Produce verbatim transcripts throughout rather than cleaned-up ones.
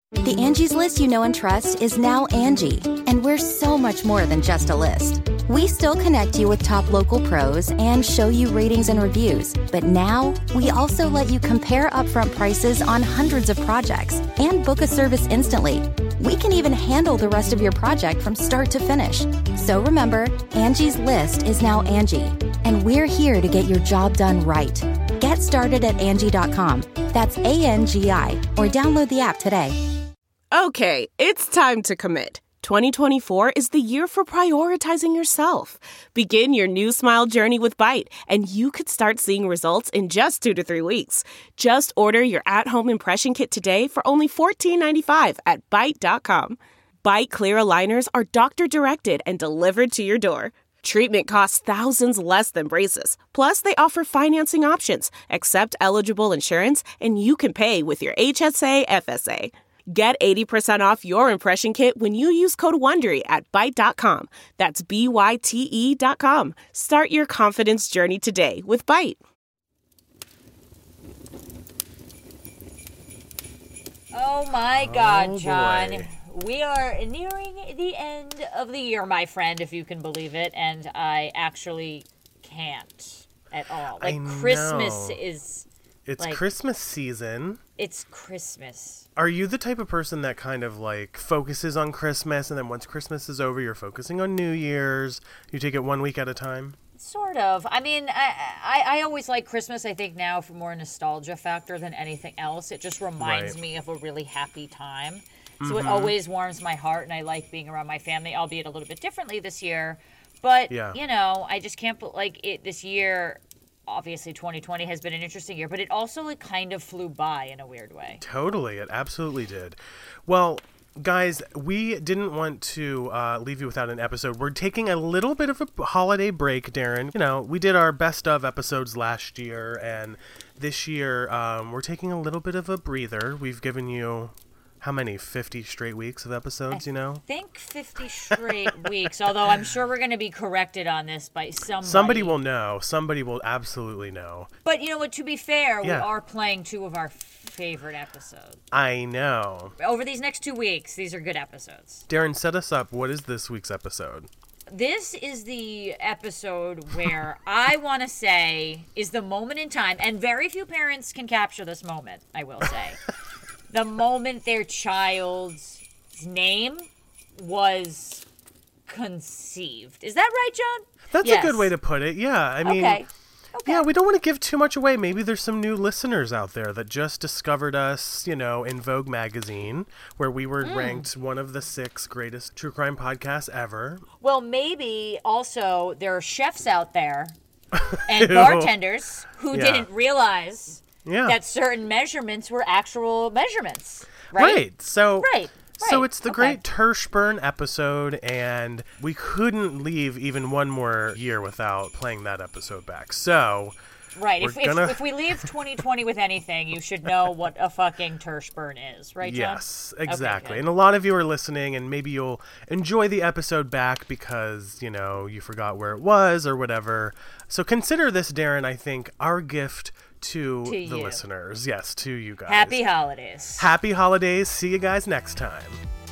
The Angie's List you know and trust is now Angie, and we're so much more than just a list. We still connect you with top local pros and show you ratings and reviews, but now we also let you compare upfront prices on hundreds of projects and book a service instantly. We can even handle the rest of your project from start to finish. So remember, Angie's List is now Angie, and we're here to get your job done right. Get started at Angie dot com. That's A N G I, or download the app today. Okay, it's time to commit. twenty twenty-four is the year for prioritizing yourself. Begin your new smile journey with Byte, and you could start seeing results in just two to three weeks. Just order your at-home impression kit today for only fourteen ninety-five at Byte dot com. Byte Clear aligners are doctor-directed and delivered to your door. Treatment costs thousands less than braces. Plus, they offer financing options, accept eligible insurance, and you can pay with your H S A F S A. Get eighty percent off your impression kit when you use code WONDERY at Byte dot com. That's B Y T E dot com. Start your confidence journey today with Byte. Oh my God, oh, John. Boy. We are nearing the end of the year, my friend, if you can believe it, and I actually can't at all. Like, I Christmas know. is... It's like, Christmas season. It's Christmas. Are you the type of person that kind of like focuses on Christmas and then once Christmas is over, you're focusing on New Year's? You take it one week at a time? Sort of. I mean, I, I, I always like Christmas, I think, now for more nostalgia factor than anything else. It just reminds right. me of a really happy time. So mm-hmm. it always warms my heart, and I like being around my family, albeit a little bit differently this year. But, yeah. you know, I just can't, like, it this year... Obviously, twenty twenty has been an interesting year, but it also like kind of flew by in a weird way. Totally. It absolutely did. Well, guys, we didn't want to uh, leave you without an episode. We're taking a little bit of a holiday break, Darren. You know, we did our best of episodes last year, and this year um, we're taking a little bit of a breather. We've given you... How many? fifty straight weeks of episodes, you know? I think fifty straight weeks, although I'm sure we're going to be corrected on this by somebody. Somebody will know. Somebody will absolutely know. But you know what? To be fair, yeah. we are playing two of our favorite episodes. I know. Over these next two weeks, these are good episodes. Darren, set us up. What is this week's episode? This is the episode where I want to say is the moment in time, and very few parents can capture this moment, I will say. The moment their child's name was conceived. Is that right, John? That's yes. a good way to put it. Yeah, I mean, okay. Okay. yeah, we don't want to give too much away. Maybe there's some new listeners out there that just discovered us, you know, in Vogue magazine, where we were mm. ranked one of the six greatest true crime podcasts ever. Well, maybe also there are chefs out there and bartenders who yeah. didn't realize... Yeah. that certain measurements were actual measurements, right? Right. So, right. so right. it's the okay. great Tershburn episode, and we couldn't leave even one more year without playing that episode back. So, right. If, gonna... if if we leave twenty twenty with anything, you should know what a fucking Tershburn is, right, John? Yes, exactly. Okay, and a lot of you are listening, and maybe you'll enjoy the episode back because, you know, you forgot where it was or whatever. So consider this, Darren, I think, our gift to, to the you. listeners. Yes, to you guys. Happy holidays. Happy holidays. See you guys next time.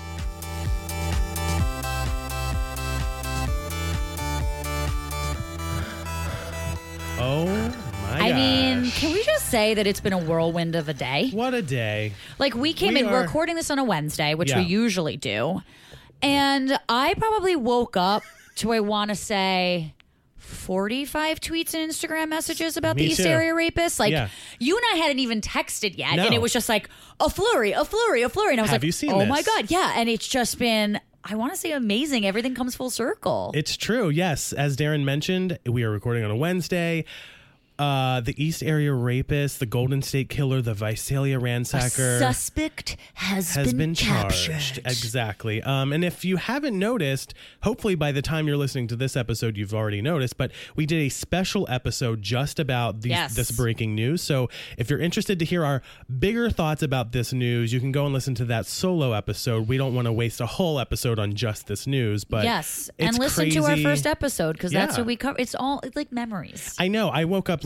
Oh my I gosh. mean, can we just say that it's been a whirlwind of a day? What a day. Like, we came We in, are- we're recording this on a Wednesday, which Yeah. we usually do. And I probably woke up to, I want to say, forty-five tweets and Instagram messages about Me the East too. Area Rapists. Like, Yeah. you and I hadn't even texted yet. No. And it was just like, a flurry, a flurry, a flurry. And I was Have like, you seen oh this? my God. Yeah. And it's just been, I want to say, amazing. Everything comes full circle. It's true. Yes. As Darren mentioned, we are recording on a Wednesday. Uh, the East Area Rapist, the Golden State Killer, the Visalia Ransacker. A suspect has, has been, been charged. captured. Exactly. Um, and if you haven't noticed, hopefully by the time you're listening to this episode, you've already noticed, but we did a special episode just about these, Yes. this breaking news. So if you're interested to hear our bigger thoughts about this news, you can go and listen to that solo episode. We don't want to waste a whole episode on just this news, but yes. it's And listen crazy. to our first episode because that's Yeah. what we cover. It's all it's like memories. I know. I woke up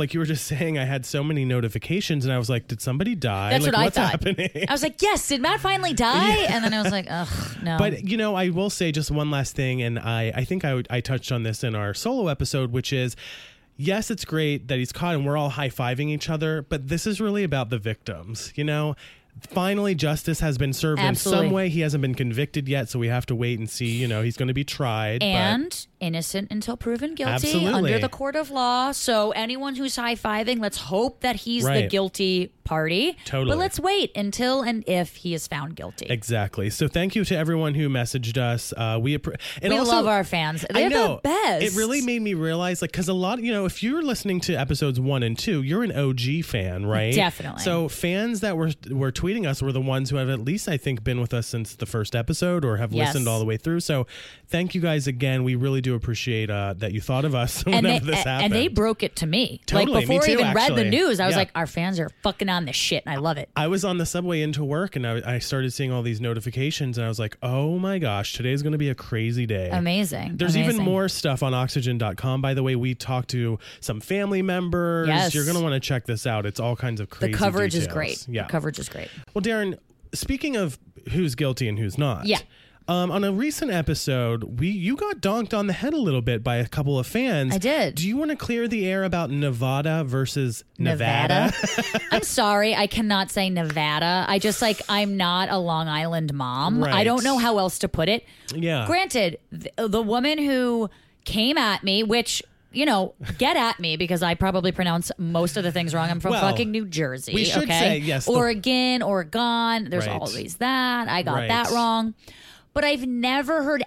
like you were just saying, I had so many notifications, and I was like, did somebody die? That's like, what I what's thought. happening? I was like, yes, did Matt finally die? And then I was like, ugh, no. But, you know, I will say just one last thing, and I, I think I, I touched on this in our solo episode, which is, yes, it's great that he's caught and we're all high-fiving each other, but this is really about the victims, you know? Finally, justice has been served Absolutely. in some way. He hasn't been convicted yet, so we have to wait and see. You know, he's going to be tried. And but innocent until proven guilty Absolutely. under the court of law. So anyone who's high-fiving, let's hope that he's the Right. guilty party. Totally. But let's wait until and if he is found guilty. Exactly. So thank you to everyone who messaged us. Uh, we appre- and We also, love our fans. They're I know, the best. It really made me realize, like, because a lot, you know, if you're listening to episodes one and two, you're an O G fan, right? Definitely. So fans that were were tweeting us were the ones who have at least, I think, been with us since the first episode or have Yes. listened all the way through. So thank you guys again. We really do appreciate uh, that you thought of us and whenever they, this and happened. they broke it to me. Totally, Like me before I too, even read actually. the news, I was Yeah. like, our fans are fucking on this shit, and I love it. I was on the subway into work and I, I started seeing all these notifications and I was like, oh my gosh, today's going to be a crazy day. Amazing. There's even Amazing. more stuff on oxygen dot com. By the way, we talked to some family members. Yes. You're going to want to check this out. It's all kinds of The crazy coverage is details. great. Yeah. The coverage is great. Well, Darren, speaking of who's guilty and who's not. Yeah. Um, on a recent episode, we you got donked on the head a little bit by a couple of fans. I did. Do you want to clear the air about Nevada versus Nevada? I'm sorry, I cannot say Nevada. I just like I'm not a Long Island mom. I Right. don't know how else to put it. Yeah. Granted, th- the woman who came at me, which you know, get at me because I probably pronounce most of the things wrong. I'm from Well, fucking New Jersey. we should okay? say, yes, the- Oregon, Oregon. There's Right. always that. I got Right. that wrong. But I've never heard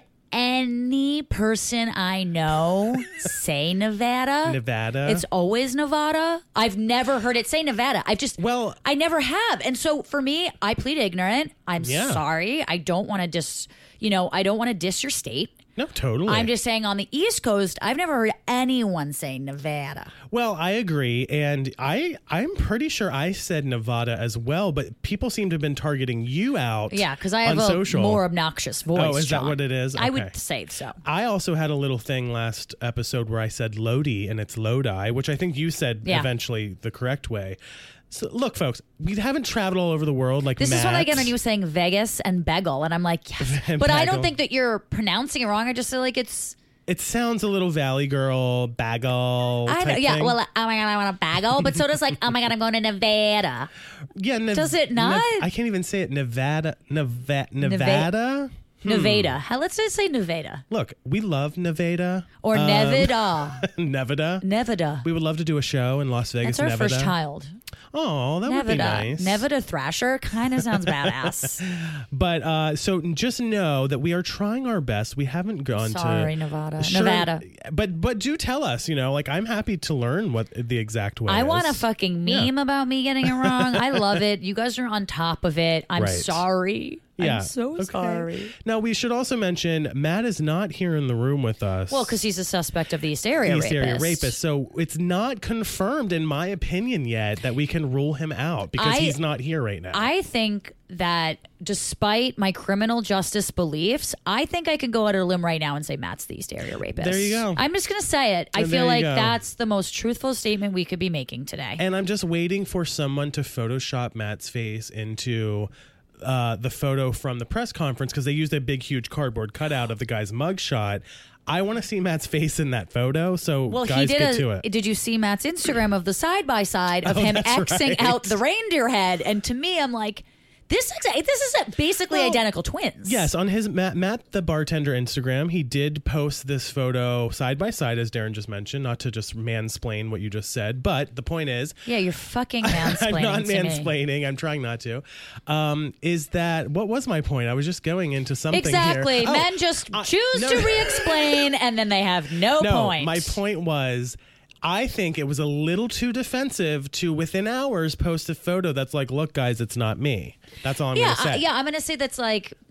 any person I know say Nevada. Nevada. It's always Nevada. I've never heard it say Nevada. I've just, Well- I never have. And so for me, I plead ignorant. I'm Yeah. sorry. I don't want to dis, you know, I don't want to diss your state. No, totally. I'm just saying on the East Coast, I've never heard anyone say Nevada. Well, I agree, and I I'm pretty sure I said Nevada as well, but people seem to have been targeting you out. Yeah, because I have on a social. more obnoxious voice. Oh, is that John. what it is? I Okay. would say so. I also had a little thing last episode where I said Lodi and it's Lodi, which I think you said Yeah. eventually the correct way. So look, folks, we haven't traveled all over the world like This is what I get Matt. when you were saying Vegas and Bagel, and I'm like, yes. And But I Bagel. don't think that you're pronouncing it wrong. I just feel like it's. It sounds a little Valley Girl, bagel. I type don't, yeah, thing. well, oh my god, I want a bagel, but so does like, oh my god, I'm going to Nevada. yeah. Nev- does it not? Nev- I can't even say it. Nevada, Neva- Nevada. Nevada. How- Let's just say Nevada Look, we love Nevada or Um, Nevada. Nevada. Nevada. We would love to do a show in Las Vegas, That's our Nevada. first child. Oh, that would be Nevada. nice. Nevada Thrasher kind of sounds badass. But uh, so just know that we are trying our best. We haven't gone to Sorry, Nevada. Sure, Nevada. But but do tell us. You know, like I'm happy to learn what the exact way. I is. want a fucking meme about me getting it wrong. I love it. You guys are on top of it. I'm Right. sorry. Yeah. I'm so Okay. sorry. Now we should also mention Matt is not here in the room with us. Well, because he's a suspect of the East Area East Area rapist. rapist. So it's not confirmed, in my opinion, yet that we can rule him out because I- he's not here right now. I think that despite my criminal justice beliefs, I think I can go out on a limb right now and say Matt's the East Area rapist. There you go. I'm just going to say it. I And there feel you like go. that's the most truthful statement we could be making today. And I'm just waiting for someone to Photoshop Matt's face into uh, the photo from the press conference because they used a big, huge cardboard cutout of the guy's mugshot. I want to see Matt's face in that photo, so Well, guys, he did. get A, to it. Did you see Matt's Instagram of the side by side of Oh, him that's Xing right. out the reindeer head? And to me, I'm like, this is this is a- basically Well, identical twins. Yes, on his Matt, Matt the bartender Instagram, he did post this photo side by side, as Darren just mentioned. Not to just mansplain what you just said, but the point is, Yeah, you're fucking mansplaining. I'm not to me. mansplaining. I'm trying not to. Um, is that what was my point? I was just going into something Exactly. here. Oh, Men just uh, choose no, to no. re-explain, and then they have no, No, point. my point was, I think it was a little too defensive to within hours post a photo that's like, look, guys, it's not me. That's all I'm yeah, going to say. I, yeah. I'm gonna say that's like.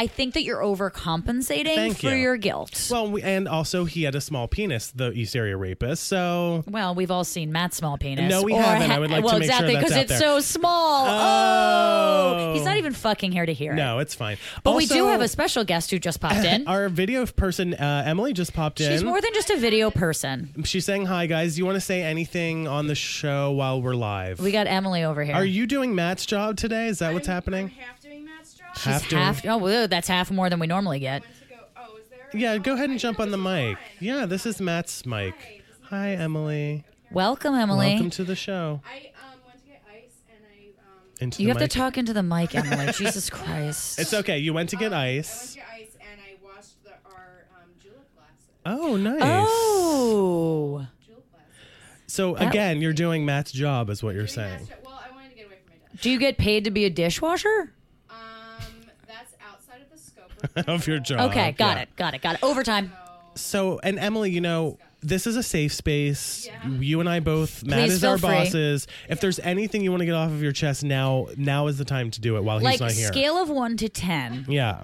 I think that you're overcompensating Thank for you. your guilt. Well, we, and also he had a small penis, the East Area rapist. So Well, we've all seen Matt's small penis. No, we Or haven't. ha- I would like to well, make sure exactly, that's because out it's there. so small. Oh. Oh. He's not even fucking here to hear it. no, it's fine. But we Also, do have a special guest who just popped in. Our video person, uh, Emily, just popped in. She's more than just a video person. She's saying hi, guys. Do you want to say anything on the show while we're live? We got Emily over here. Are you doing Matt's job today? Is that what's I'm, happening? I'm half doing Matt's job. She's have to- half. Oh, well, that's half more than we normally get. Went to go, oh, is there? Yeah, go ahead and I jump know on the this is mic. on. Yeah, this is Matt's mic. Hi, Emily. Welcome, Emily. Welcome to the show. I um, went to get ice and I um. Into You the have mic. to talk into the mic, Emily. Jesus Christ. It's okay. You went to get um, I went ice. to get ice and I washed the, our um, julep glasses. Oh, nice. Oh. Julep glasses. So That- again, you're doing Matt's job, is what you're Doing saying. Matt's job. Well, I wanted to get away from my dad. Do you get paid to be a dishwasher? Um, that's outside of the scope of, Of your job. Okay, got yeah. it. Got it. Got it. Overtime. So, and Emily, you know, this is a safe space. Yeah. You and I both, Matt Please is feel our free. bosses. If there's anything you want to get off of your chest now, now is the time to do it while he's Like, not here. scale of one to ten. Yeah.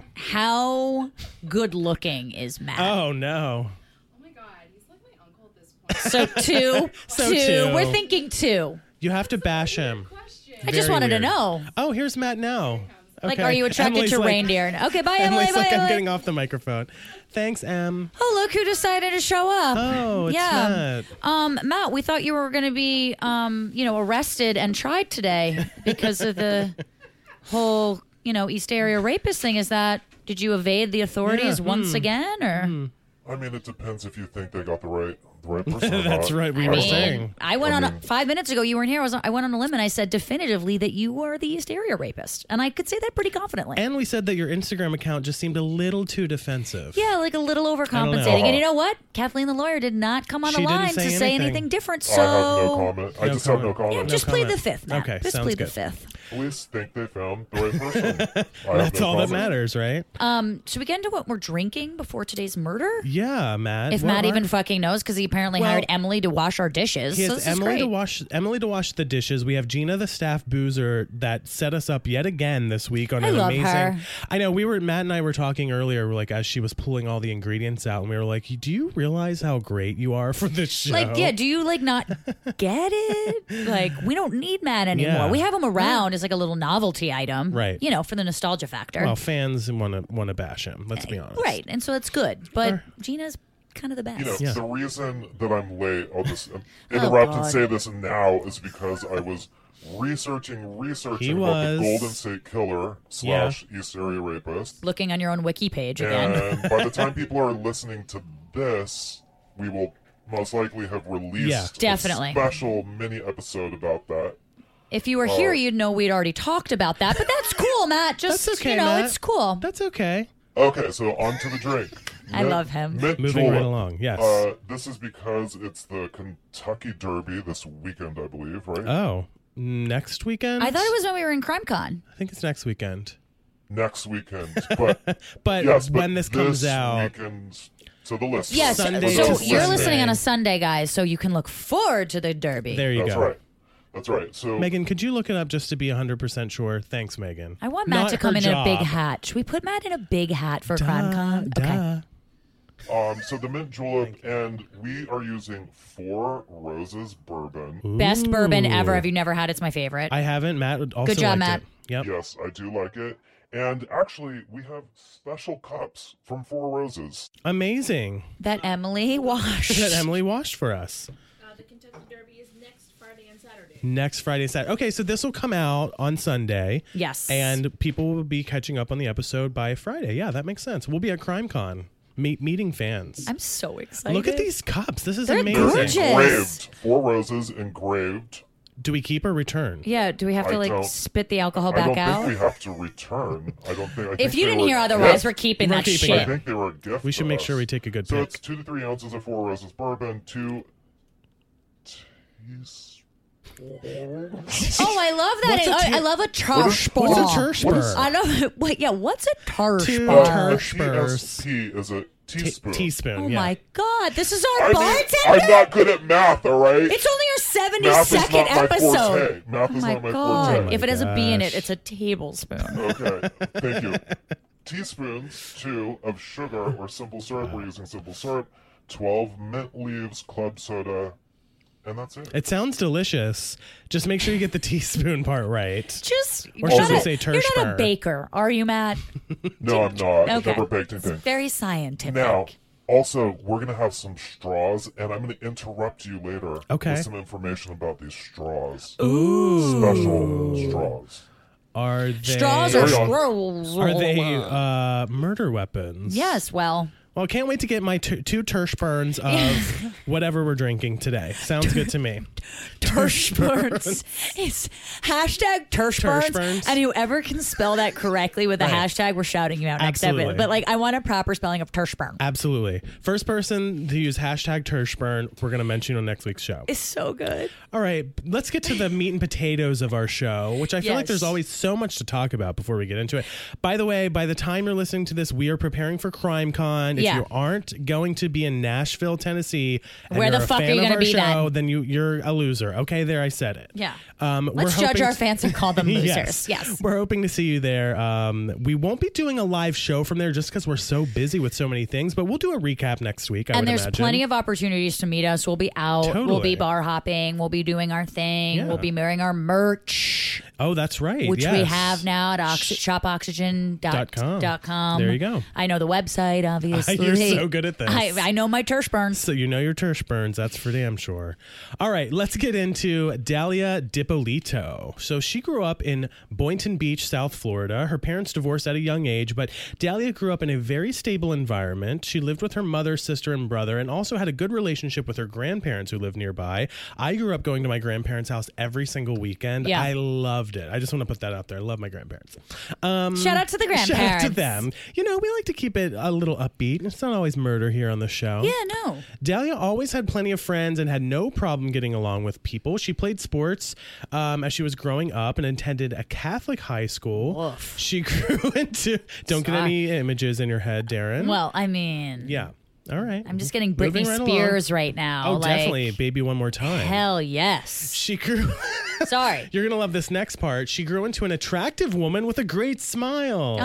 How good looking is Matt? Oh, no. Oh my god, he's like my uncle at this point. So two. So two. two. We're thinking two. You just to bash him. Question. I just Very wanted weird. to know. Oh, here's Matt now. Like, Okay. are you attracted Emily's to like- reindeer? Okay, bye, Emily. Emily's Bye, like, I'm Emily. getting off the microphone. Thanks, Em. Oh, look who decided to show up. Oh, it's yeah. Matt. Um, Matt, we thought you were going to be, um, you know, arrested and tried today because of the whole, you know, East Area rapist thing. Is that, did you evade the authorities Yeah, once hmm. again, or? I mean, it depends if you think they got the right the right person. or That's not. right. We I were mean, saying. I went I on a, mean- five minutes ago. You weren't here. I was. I went on a limb and I said definitively that you were the East Area rapist, and I could say that pretty confidently. And we said that your Instagram account just seemed a little too defensive. yeah, like a little know. overcompensating. And you know what? Kathleen, the lawyer, did not come on She the didn't line say to say anything. anything different. So I have no comment. I No just have no comment. comment. yeah, No just plead the comment. fifth. Matt. Okay, just sounds plead good. the fifth. Police think they found the right person. I have That's no all that comment. matters, right? Um, should we get into what we're drinking before today's murder? Yeah, Matt. If What Matt are- even fucking knows, because he apparently Well, hired Emily to wash our dishes. He so has this is Emily great. to wash Emily to wash the dishes. We have Gina, the staff boozer, that set us up yet again this week on I an love amazing. her. I know we were Matt and I were talking earlier, like as she was pulling all the ingredients out, and we were like, "Do you realize how great you are for this show?" Like, yeah, do you like not get it? Like, we don't need Matt anymore. Yeah. We have him around as like a little novelty item, Right. You know, for the nostalgia factor, Well, fans want to want to bash him. Let's be honest. right? And so that's good. But Or- Gina's kind of the best. You know, Yeah. the reason that I'm late, I'll just um, interrupt and God. say this now, is because I was researching, researching He about was. the Golden State Killer slash East Area Rapist. Looking on your own wiki page again. And by the time people are listening to this, we will most likely have released Yeah. Definitely. a special mini episode about that. If you were here, you'd know we'd already talked about that. But that's cool, Matt. Just That's okay, you know, Matt. it's cool. That's okay. Okay, so on to the drink. I Mint- love him. Mint Moving julep. right along. Yes. Uh, this is because it's the Kentucky Derby this weekend, I believe, right? oh, next weekend. I thought it was when we were in CrimeCon. I think it's next weekend. Next weekend, but But yes, but when this comes out, weekend, so the list. Yes. Sunday so to you're Sunday. listening on a Sunday, guys, so you can look forward to the Derby. there you That's go. right. That's right. So Megan, could you look it up just to be one hundred percent sure? Thanks, Megan. I want Matt Not to come her in in a big job. hat. Should we put Matt in a big hat for Duh, CrimeCon? Okay. duh. Um, so the mint julep, and we are using Four Roses bourbon. Best bourbon Ooh. ever. Have you never had? It's my favorite. I haven't. Matt would also Good job, liked Matt. it. Yep. Yes, I do like it. And actually, we have special cups from Four Roses. Amazing that Emily washed. that Emily washed for us. Uh, the Kentucky Derby is next Friday and Saturday. Next Friday, and Saturday. Okay, so this will come out on Sunday. Yes. And people will be catching up on the episode by Friday. Yeah, that makes sense. We'll be at CrimeCon, meet, meeting fans. I'm so excited. Look at these cups. This is They're amazing. gorgeous. Engraved. Four Roses engraved. Do we keep or return? Yeah. Do we have to I like don't- spit the alcohol I don't back out? think we have to return. I don't think. I If think you they didn't were hear otherwise, gifts. we're keeping We're that keeping I shit. think they were a gift. We should for make us. sure we take a good So pic. it's two to three ounces of Four Roses bourbon, two teaspoons. Oh, I love that. What's a I, ta- I love a tarsh What's bar. a tersh What is- bar? I know. Wait, yeah. What's a tarsh Two bar? tarsh- T Spurs. S P is a T- teaspoon. teaspoon. Oh yeah. my God! This is our I mean, bartender. I'm not good at math, all right? It's only our Math is not seventy-second my episode. forte. Math Oh is my not my God! forte. If it has a B in it, gosh. it's a tablespoon. Okay, thank you. teaspoons, two, of sugar or simple syrup. We're using simple syrup. twelve mint leaves, club soda, and that's it. It sounds delicious. Just make sure you get the teaspoon part right. Just Or you're should we not a- say You're not Tershburn? a baker, are you, Matt? No, I'm not. I've Okay. never baked anything. It's very scientific. Now, also, we're going to have some straws, and I'm going to interrupt you later Okay. with some information about these straws. Ooh. Special straws. Are they Straws or Carry on. scrolls? Are they uh, murder weapons? Yes, well, Well, I can't wait to get my t- two Tershburns of whatever we're drinking today. Sounds good to me. Tershburns. It's hashtag Tershburns. Tershburns. And whoever can spell that correctly with the Right. hashtag, we're shouting you out next Absolutely. episode. But like, I want a proper spelling of Tershburn. Absolutely. First person to use hashtag Tershburn, we're going to mention on next week's show. It's so good. All right, let's get to the meat and potatoes of our show, which I feel like Yes. there's always so much to talk about before we get into it. By the way, by the time you're listening to this, we are preparing for CrimeCon. If Yeah. you aren't going to be in Nashville, Tennessee, and Where the you're a fuck are fan you of gonna our be show, then? then you, you're a loser. Okay, there, I said it. Yeah. Um, we're Let's judge hoping our to- fans and call them losers. yes. Yes. We're hoping to see you there. Um, we won't be doing a live show from there just because we're so busy with so many things, but we'll do a recap next week, I And would there's imagine. plenty of opportunities to meet us. We'll be out. We'll Totally. be bar hopping. We'll be doing our thing. Yeah. We'll be wearing our merch, Oh, that's right. which we yes. have now at oxy- shop oxygen dot com. Dot com. There you go. I know the website, obviously. You're so good at this. I, I know my Tershburns. So you know your Tershburns, that's for damn sure. All right, let's get into Dalia Dipolito. So she grew up in Boynton Beach, South Florida. Her parents divorced at a young age, but Dalia grew up in a very stable environment. She lived with her mother, sister, and brother, and also had a good relationship with her grandparents who lived nearby. I grew up going to my grandparents' house every single weekend. Yeah. I loved it. I just want to put that out there. I love my grandparents. Um, Shout out to the grandparents. Shout out to them. You know, we like to keep it a little upbeat. It's not always murder here on the show. Yeah, no. Dalia always had plenty of friends and had no problem getting along with people. She played sports um, as she was growing up and attended a Catholic high school. Woof. She grew into... Don't get Sorry. any images in your head, Darren. Well, I mean, Yeah. All right. I'm just getting Moving Britney right Spears along. right now. Oh, like, definitely. Baby One More Time. Hell yes. She grew... Sorry. You're going to love this next part. She grew into an attractive woman with a great smile.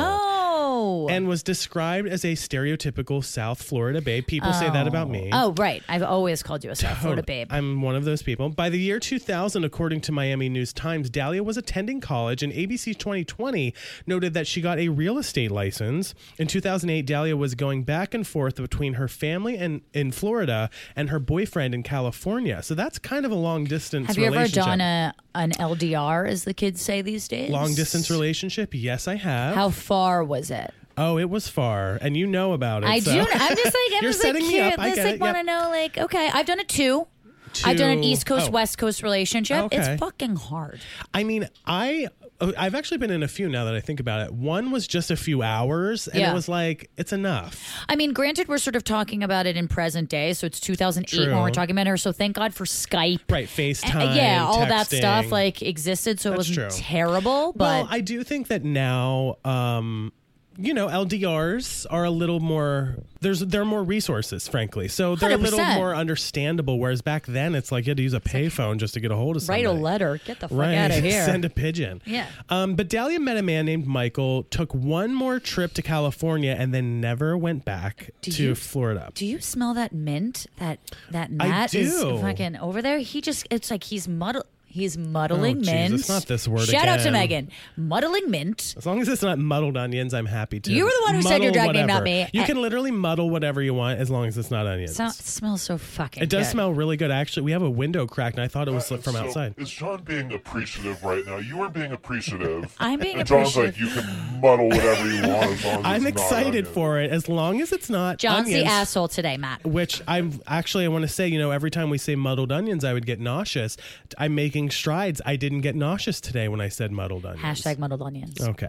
Oh. And was described as a stereotypical South Florida babe. People say that about me. Oh, right. I've always called you a South Florida Totally. babe. I'm one of those people. By the year two thousand, according to Miami News Times, Dalia was attending college, and A B C twenty twenty noted that she got a real estate license. In two thousand eight, Dalia was going back and forth between her family and in Florida and her boyfriend in California. So that's kind of a long distance Have you ever relationship. done a an L D R, as the kids say these days? long distance relationship? Yes, I have. How far was it? Oh, it was far, and you know about it. I so. do. I'm just like, I'm You're just setting like me curious. up. I Just get like it. want to Yep. know, like, okay, I've done it too. I've done an Two- East Coast, oh. West Coast relationship. Okay. It's fucking hard. I mean, I I've actually been in a few now that I think about it. One was just a few hours, and Yeah. it was like it's enough. I mean, granted, we're sort of talking about it in present day, so it's two thousand eight True. when we're talking about her. So thank God for Skype. Right, Uh, FaceTime, yeah, all that texting. stuff like existed, so it That's wasn't true. terrible. But Well, I do think that now, um, you know, L D Rs are a little more. There's there are more resources, frankly, so they're a little one hundred percent. more understandable. Whereas back then, it's like you had to use a payphone just to get a hold of write somebody. a letter, get the fuck Right, out of here. send a pigeon. Yeah. Um, but Dalia met a man named Michael, took one more trip to California, and then never went back Do to you- Florida. Do you smell that mint? That that I Matt is do. fucking over there. He just it's like he's muddle he's muddling Oh, mint. Jesus, not this word Shout out to again. Megan. Muddling mint. As long as it's not muddled onions, I'm happy to. You were the one who said your Muddle drag name, not whatever. me. You I- can literally muddle whatever you want as long as it's not onions. So, it smells so fucking It does good. smell really good. Actually, we have a window cracked, and I thought it was from So, outside. Is John being appreciative right now? You are being appreciative. I'm being and John's like, appreciative. you can muddle whatever you want as long as I'm it's not excited onions. for it as long as it's not John's onions. the asshole today, Matt. Which I'm actually, I want to say, you know, every time we say muddled onions, I would get nauseous. I'm making strides. I didn't get nauseous today when I said muddled onions. Hashtag muddled onions. Okay.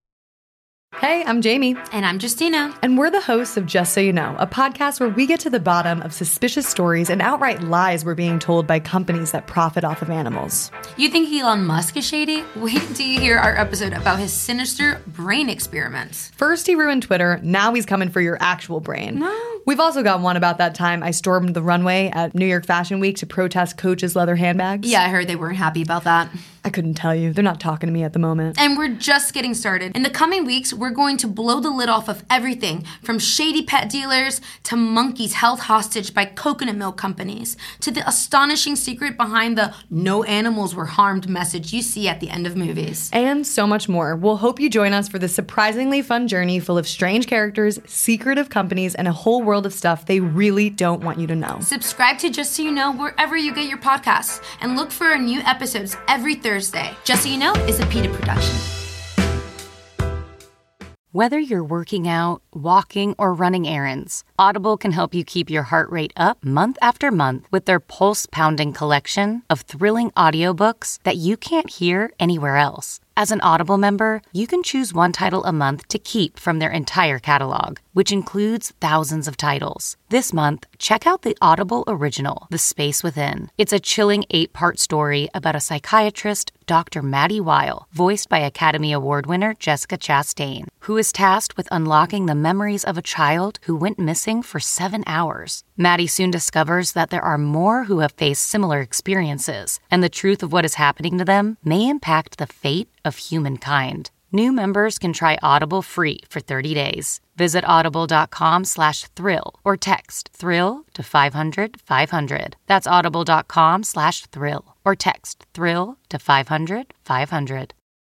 Hey, I'm Jamie. And I'm Justina. And we're the hosts of Just So You Know, a podcast where we get to the bottom of suspicious stories and outright lies we're being told by companies that profit off of animals. You think Elon Musk is shady? Wait until you hear our episode about his sinister brain experiments. First he ruined Twitter, now he's coming for your actual brain. No. We've also got one about that time I stormed the runway at New York Fashion Week to protest Coach's leather handbags. Yeah, I heard they weren't happy about that. I couldn't tell you. They're not talking to me at the moment. And we're just getting started. In the coming weeks, we're going to blow the lid off of everything from shady pet dealers to monkeys held hostage by coconut milk companies to the astonishing secret behind the no animals were harmed message you see at the end of movies. And so much more. We'll hope you join us for this surprisingly fun journey full of strange characters, secretive companies, and a whole world of stuff they really don't want you to know. Subscribe to Just So You Know wherever you get your podcasts and look for our new episodes every Thursday. Just So You Know is a PETA production. Whether you're working out, walking, or running errands, Audible can help you keep your heart rate up month after month with their pulse-pounding collection of thrilling audiobooks that you can't hear anywhere else. As an Audible member, you can choose one title a month to keep from their entire catalog, which includes thousands of titles. This month, check out the Audible original, The Space Within. It's a chilling eight-part story about a psychiatrist, Doctor Maddie Weil, voiced by Academy Award winner Jessica Chastain, who is tasked with unlocking the memories of a child who went missing for seven hours. Maddie soon discovers that there are more who have faced similar experiences, and the truth of what is happening to them may impact the fate of humankind. New members can try Audible free for thirty days. Visit audible.com slash thrill or text thrill to five hundred five hundred. That's audible.com slash thrill or text thrill to five hundred five hundred.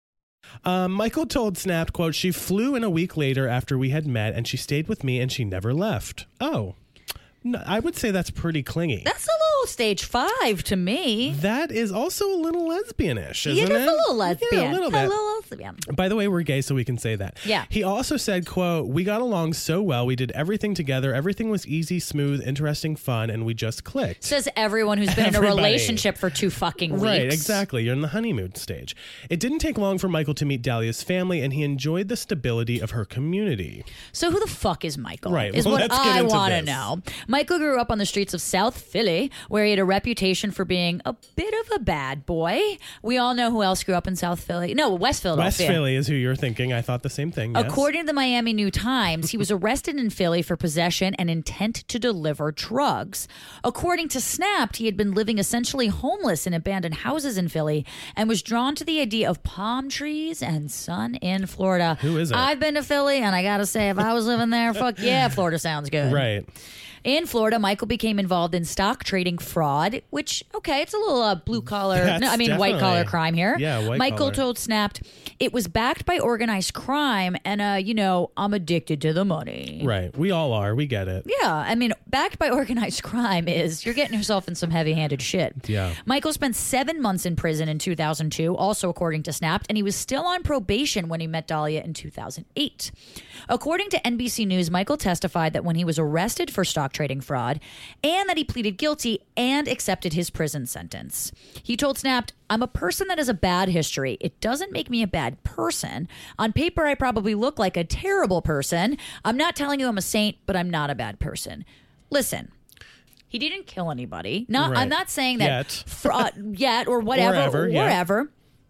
Um, Michael told Snapped, quote, she flew in a week later after we had met and she stayed with me and she never left. Oh, no, I would say that's pretty clingy. That's a little stage five to me. That is also a little lesbian-ish, isn't it? it? Is a little lesbian. Yeah, a little bit. A little lesbian. By the way, we're gay, so we can say that. Yeah. He also said, quote, we got along so well. We did everything together. Everything was easy, smooth, interesting, fun, and we just clicked. Says everyone who's been Everybody. in a relationship for two fucking weeks. Right, exactly. You're in the honeymoon stage. It didn't take long for Michael to meet Dahlia's family, and he enjoyed the stability of her community. So who the fuck is Michael? Right. Is Well, what let's get I into want to this. know. Michael grew up on the streets of South Philly, where he had a reputation for being a bit of a bad boy. We all know who else grew up in South Philly. No, West Philadelphia. West Philly is who you're thinking. I thought the same thing. Yes. According to the Miami New Times, he was arrested in Philly for possession and intent to deliver drugs. According to Snapped, he had been living essentially homeless in abandoned houses in Philly and was drawn to the idea of palm trees and sun in Florida. Who is it? I've been to Philly, and I gotta say, if I was living there, fuck yeah, Florida sounds good. Right. In Florida, Michael became involved in stock trading fraud, which, okay, it's a little uh, blue collar, That's no, I mean white collar definitely- crime here. Yeah, white Michael collar. told Snapped it was backed by organized crime, and, uh, you know, I'm addicted to the money. Right. We all are. We get it. Yeah, I mean, backed by organized crime is you're getting yourself in some heavy handed shit. Yeah. Michael spent seven months in prison in two thousand two, also according to Snapped, and he was still on probation when he met Dahlia in two thousand eight. According to N B C News, Michael testified that when he was arrested for stock trading fraud, and that he pleaded guilty and accepted his prison sentence. He told Snapped, I'm a person that has a bad history. It doesn't make me a bad person. On paper, I probably look like a terrible person. I'm not telling you I'm a saint, but I'm not a bad person. Listen. He didn't kill anybody. Not, Right. I'm not saying that Yet. fraud yet or whatever, Or ever, or yeah. wherever.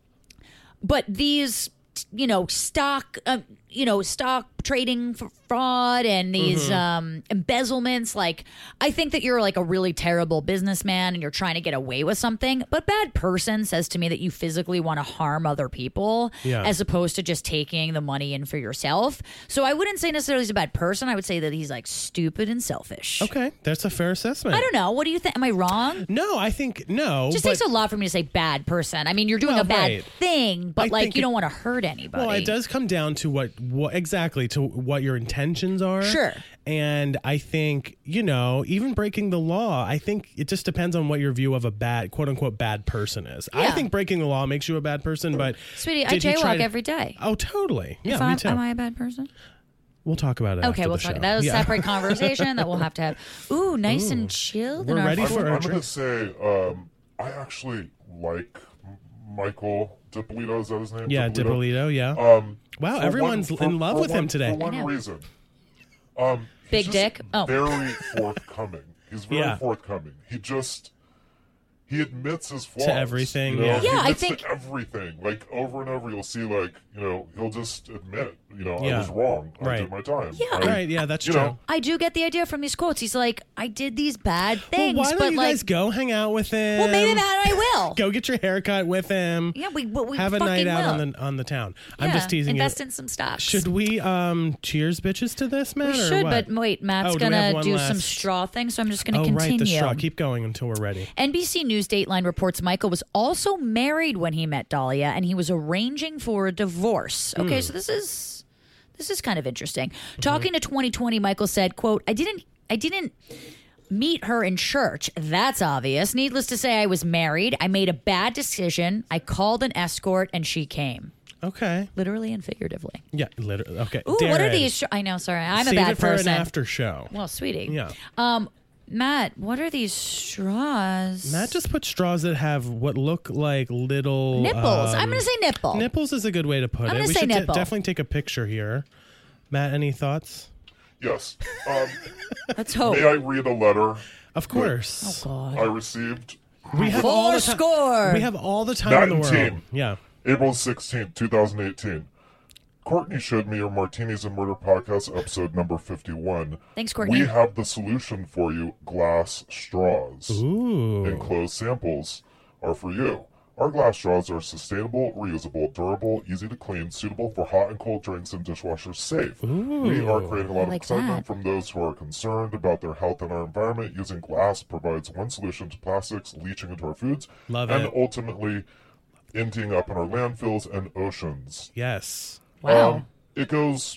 But these, you know, stock, uh, you know, stock trading for fraud and these Mm-hmm. um, embezzlements. Like, I think that you're like a really terrible businessman and you're trying to get away with something. But bad person says to me that you physically want to harm other people Yeah. as opposed to just taking the money in for yourself. So I wouldn't say necessarily he's a bad person. I would say that he's like stupid and selfish. Okay. That's a fair assessment. I don't know. What do you think? Am I wrong? No, I think no. It just but, takes a lot for me to say bad person. I mean, you're doing Well, a bad right. thing, but I like think you it- don't want to hurt anybody. Well, it does come down to what, what exactly to what your intentions are. Sure. And I think, you know, even breaking the law, I think it just depends on what your view of a bad, quote unquote, bad person is. I Yeah. think breaking the law makes you a bad person, but. Sweetie, I did he try jaywalk to- every day. Oh, totally. Yeah, If me I'm, too. am I a bad person? We'll talk about it. Okay, after we'll the talk. show. That was a Yeah. separate conversation that we'll have to have. Ooh, nice Ooh. and chilled. We're in our ready I'm, for I'm our gonna drink. say um, I actually like M- Michael Dippolito. Is that his name? Yeah, Dippolito. Dippolito, yeah. Um, wow, for everyone's one- for- in love for with one- him today. For one I know. reason. Um, Big he's just dick? Oh. Very forthcoming. He's very Yeah. forthcoming. He just he admits his flaws To everything, You know? yeah. He Yeah, I admits think- to everything. Like over and over, you'll see like you know he'll just admit you know I Yeah. was wrong. I Right. did my time. Yeah. I- Right, yeah, that's you true. know, I do get the idea from these quotes. He's like, I did these bad Well, things, why don't but you like, guys go hang out with him? well, maybe that I will. Go get your haircut with him. Yeah, we, we Have a fucking night out will. on the on the town. I'm Yeah, just teasing invest you. in some stocks. Should we um cheers bitches to this, Matt? We or should, what? but wait, Matt's Oh, do we have gonna one do some last? straw things, so I'm just gonna Oh, continue. right, the straw. Keep going until we're ready. N B C News Dateline reports Michael was also married when he met Dahlia, and he was arranging for a divorce. Okay, Hmm. so this is this is kind of interesting. Talking to twenty twenty, Michael said, "quote I didn't I didn't." meet her in church. That's obvious. Needless to say, I was married. I made a bad decision. I called an escort and she came. Okay. Literally and figuratively. Yeah, literally. Okay. Ooh, what are Darren, these? Sh- I know, sorry. I'm save a bad it for person. an after show. Well, sweetie. Yeah. Um, Matt, what are these straws? Matt just put straws that have what look like little Nipples. um, I'm going to say nipple. Nipples is a good way to put I'm it. gonna We say should t- nipple. definitely take a picture here. Matt, any thoughts? yes. Um, Let's hope. may I read a letter Of course. Oh, I received? We have all Four the time. score. We have all the time Matt in the and world. team. Yeah. April sixteenth, twenty eighteen. Courtney showed me your Martinis and Murder podcast episode number fifty-one. Thanks, Courtney. We have the solution for you, glass straws. Ooh. Enclosed samples are for you. Our glass straws are sustainable, reusable, durable, easy to clean, suitable for hot and cold drinks, and dishwasher safe. We are creating a lot of like excitement that. from those who are concerned about their health and our environment. Using glass provides one solution to plastics leaching into our foods Love and it. ultimately ending up in our landfills and oceans. Yes. Wow. Um, it goes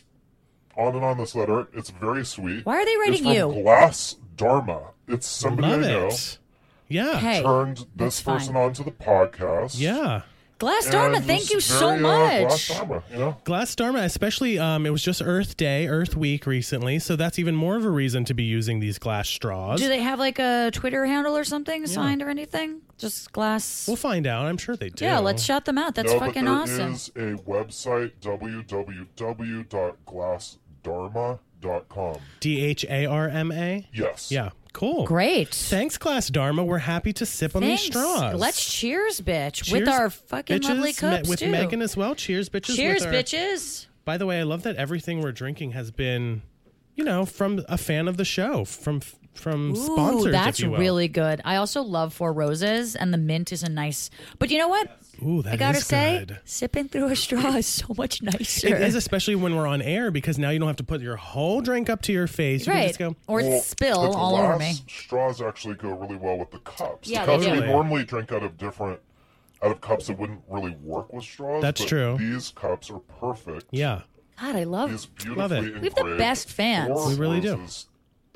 on and on this letter. It's very sweet. Why are they It's rating from you? Glass Dharma. It's somebody Love I know. it. Yeah. Hey, Turned this that's fine. person onto the podcast. Yeah. Glass Dharma, and thank was you so very, uh, much. Glass Dharma, you know? Glass Dharma, especially, um, it was just Earth Day, Earth Week recently, so that's even more of a reason to be using these glass straws. Do they have like a Twitter handle or something signed or anything? Just glass. We'll find out. I'm sure they do. Yeah, let's shout them out. That's no, fucking but there awesome. is a website, w w w dot glass dharma dot com. D H A R M A? Yes. Yeah. Cool. Great. Thanks, Glass Dharma. We're happy to sip on Thanks. these straws. Let's cheers, bitch, Cheers, with our fucking bitches, lovely Me- cups with too. Megan as well. Cheers, bitches. Cheers, with our- bitches. By the way, I love that everything we're drinking has been, you know, from a fan of the show, from from sponsors. Ooh, that's if you will. really good. I also love Four Roses, and the mint is a nice. But you know what? Ooh, that I gotta is say, good. sipping through a straw is so much nicer. It is, especially when we're on air, because now you don't have to put your whole drink up to your face. You can right, just go. or Well, spill the all over me. glass straws actually go really well with the cups. Yeah, the they cups do. we Really? normally drink out of different, out of cups that wouldn't really work with straws. That's but true. These cups are perfect. Yeah. God, I love. These beautifully Love it. We have the engraved best fans. Four We really do. Roses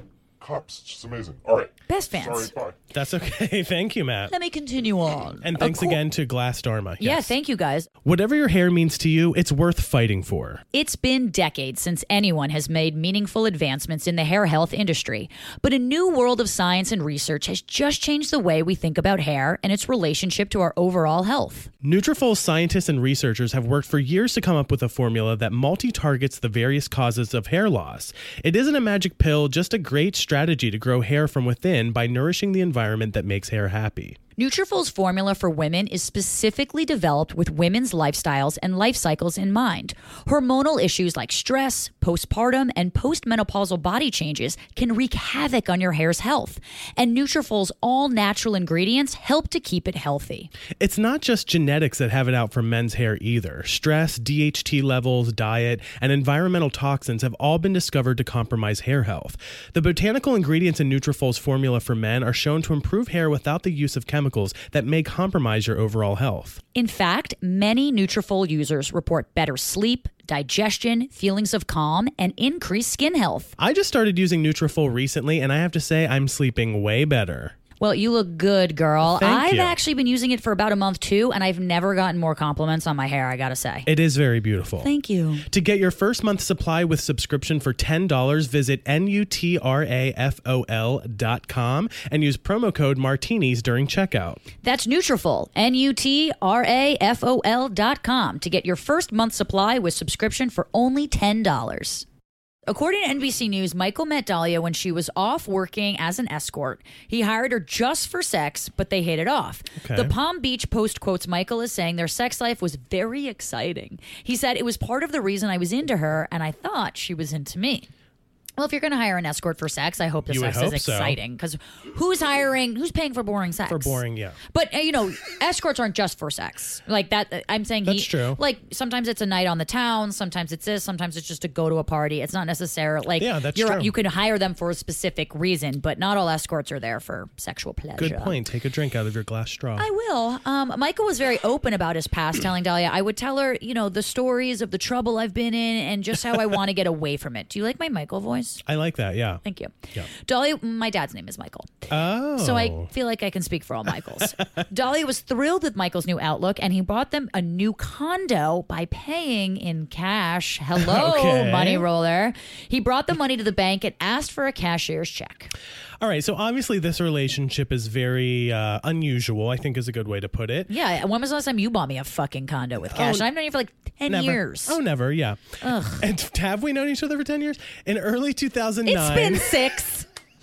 Cups, it's just amazing. All right, Best fans. sorry, bye. That's okay. Thank you, Matt. Let me continue on. And thanks A cool- again to Glass Dharma. Yeah, Yes. thank you guys. Whatever your hair means to you, it's worth fighting for. It's been decades since anyone has made meaningful advancements in the hair health industry, but a new world of science and research has just changed the way we think about hair and its relationship to our overall health. Nutrafol's scientists and researchers have worked for years to come up with a formula that multi-targets the various causes of hair loss. It isn't a magic pill, just a great strategy to grow hair from within by nourishing the environment that makes hair happy. Nutrafol's formula for women is specifically developed with women's lifestyles and life cycles in mind. Hormonal issues like stress, postpartum, and postmenopausal body changes can wreak havoc on your hair's health, and Nutrafol's all-natural ingredients help to keep it healthy. It's not just genetics that have it out for men's hair either. Stress, D H T levels, diet, and environmental toxins have all been discovered to compromise hair health. The botanical ingredients in Nutrafol's formula for men are shown to improve hair without the use of chemicals that may compromise your overall health. In fact, many Nutrafol users report better sleep, digestion, feelings of calm, and increased skin health. I just started using Nutrafol recently, and I have to say I'm sleeping way better. Well, you look good, girl. Thank I've you. actually been using it for about a month too, and I've never gotten more compliments on my hair, I gotta say. It is very beautiful. Thank you. To get your first month supply with subscription for ten dollars, visit N U T R A F O L dot com and use promo code Martinis during checkout. That's Nutrafol, N U T R A F O L dot com to get your first month supply with subscription for only ten dollars. According to N B C News, Michael met Dahlia when she was off working as an escort. He hired her just for sex, but they hit it off. Okay. The Palm Beach Post quotes Michael as saying their sex life was very exciting. He said, it was part of the reason I was into her, and I thought she was into me. Well, if you're going to hire an escort for sex, I hope the You would sex is hope so. exciting. Because who's hiring, who's paying for boring sex? For boring, yeah. But, uh, you know, escorts aren't just for sex. Like that, uh, I'm saying That's he, true. Like, sometimes it's a night on the town. Sometimes it's this. Sometimes it's just to go to a party. It's not necessarily, like, Yeah, that's you're, true. you can hire them for a specific reason, but not all escorts are there for sexual pleasure. Good point. Take a drink out of your glass straw. I will. Um, Michael was very open about his past, telling Dahlia, I would tell her, you know, the stories of the trouble I've been in and just how I want to get away from it. Do you like my Michael voice? I like that, yeah. Thank you. Yeah. Dahlia, my dad's name is Michael. Oh. So I feel like I can speak for all Michaels. Dahlia was thrilled with Michael's new outlook, and he bought them a new condo by paying in cash. Hello, Okay. money roller. He brought the money to the bank and asked for a cashier's check. All right, so obviously this relationship is very uh, unusual, I think is a good way to put it. Yeah, when was the last time you bought me a fucking condo with cash? Oh, I've known you for like ten Never. years. Oh, never, yeah. Ugh. And have we known each other for ten years? In early two thousand nine. It's been six.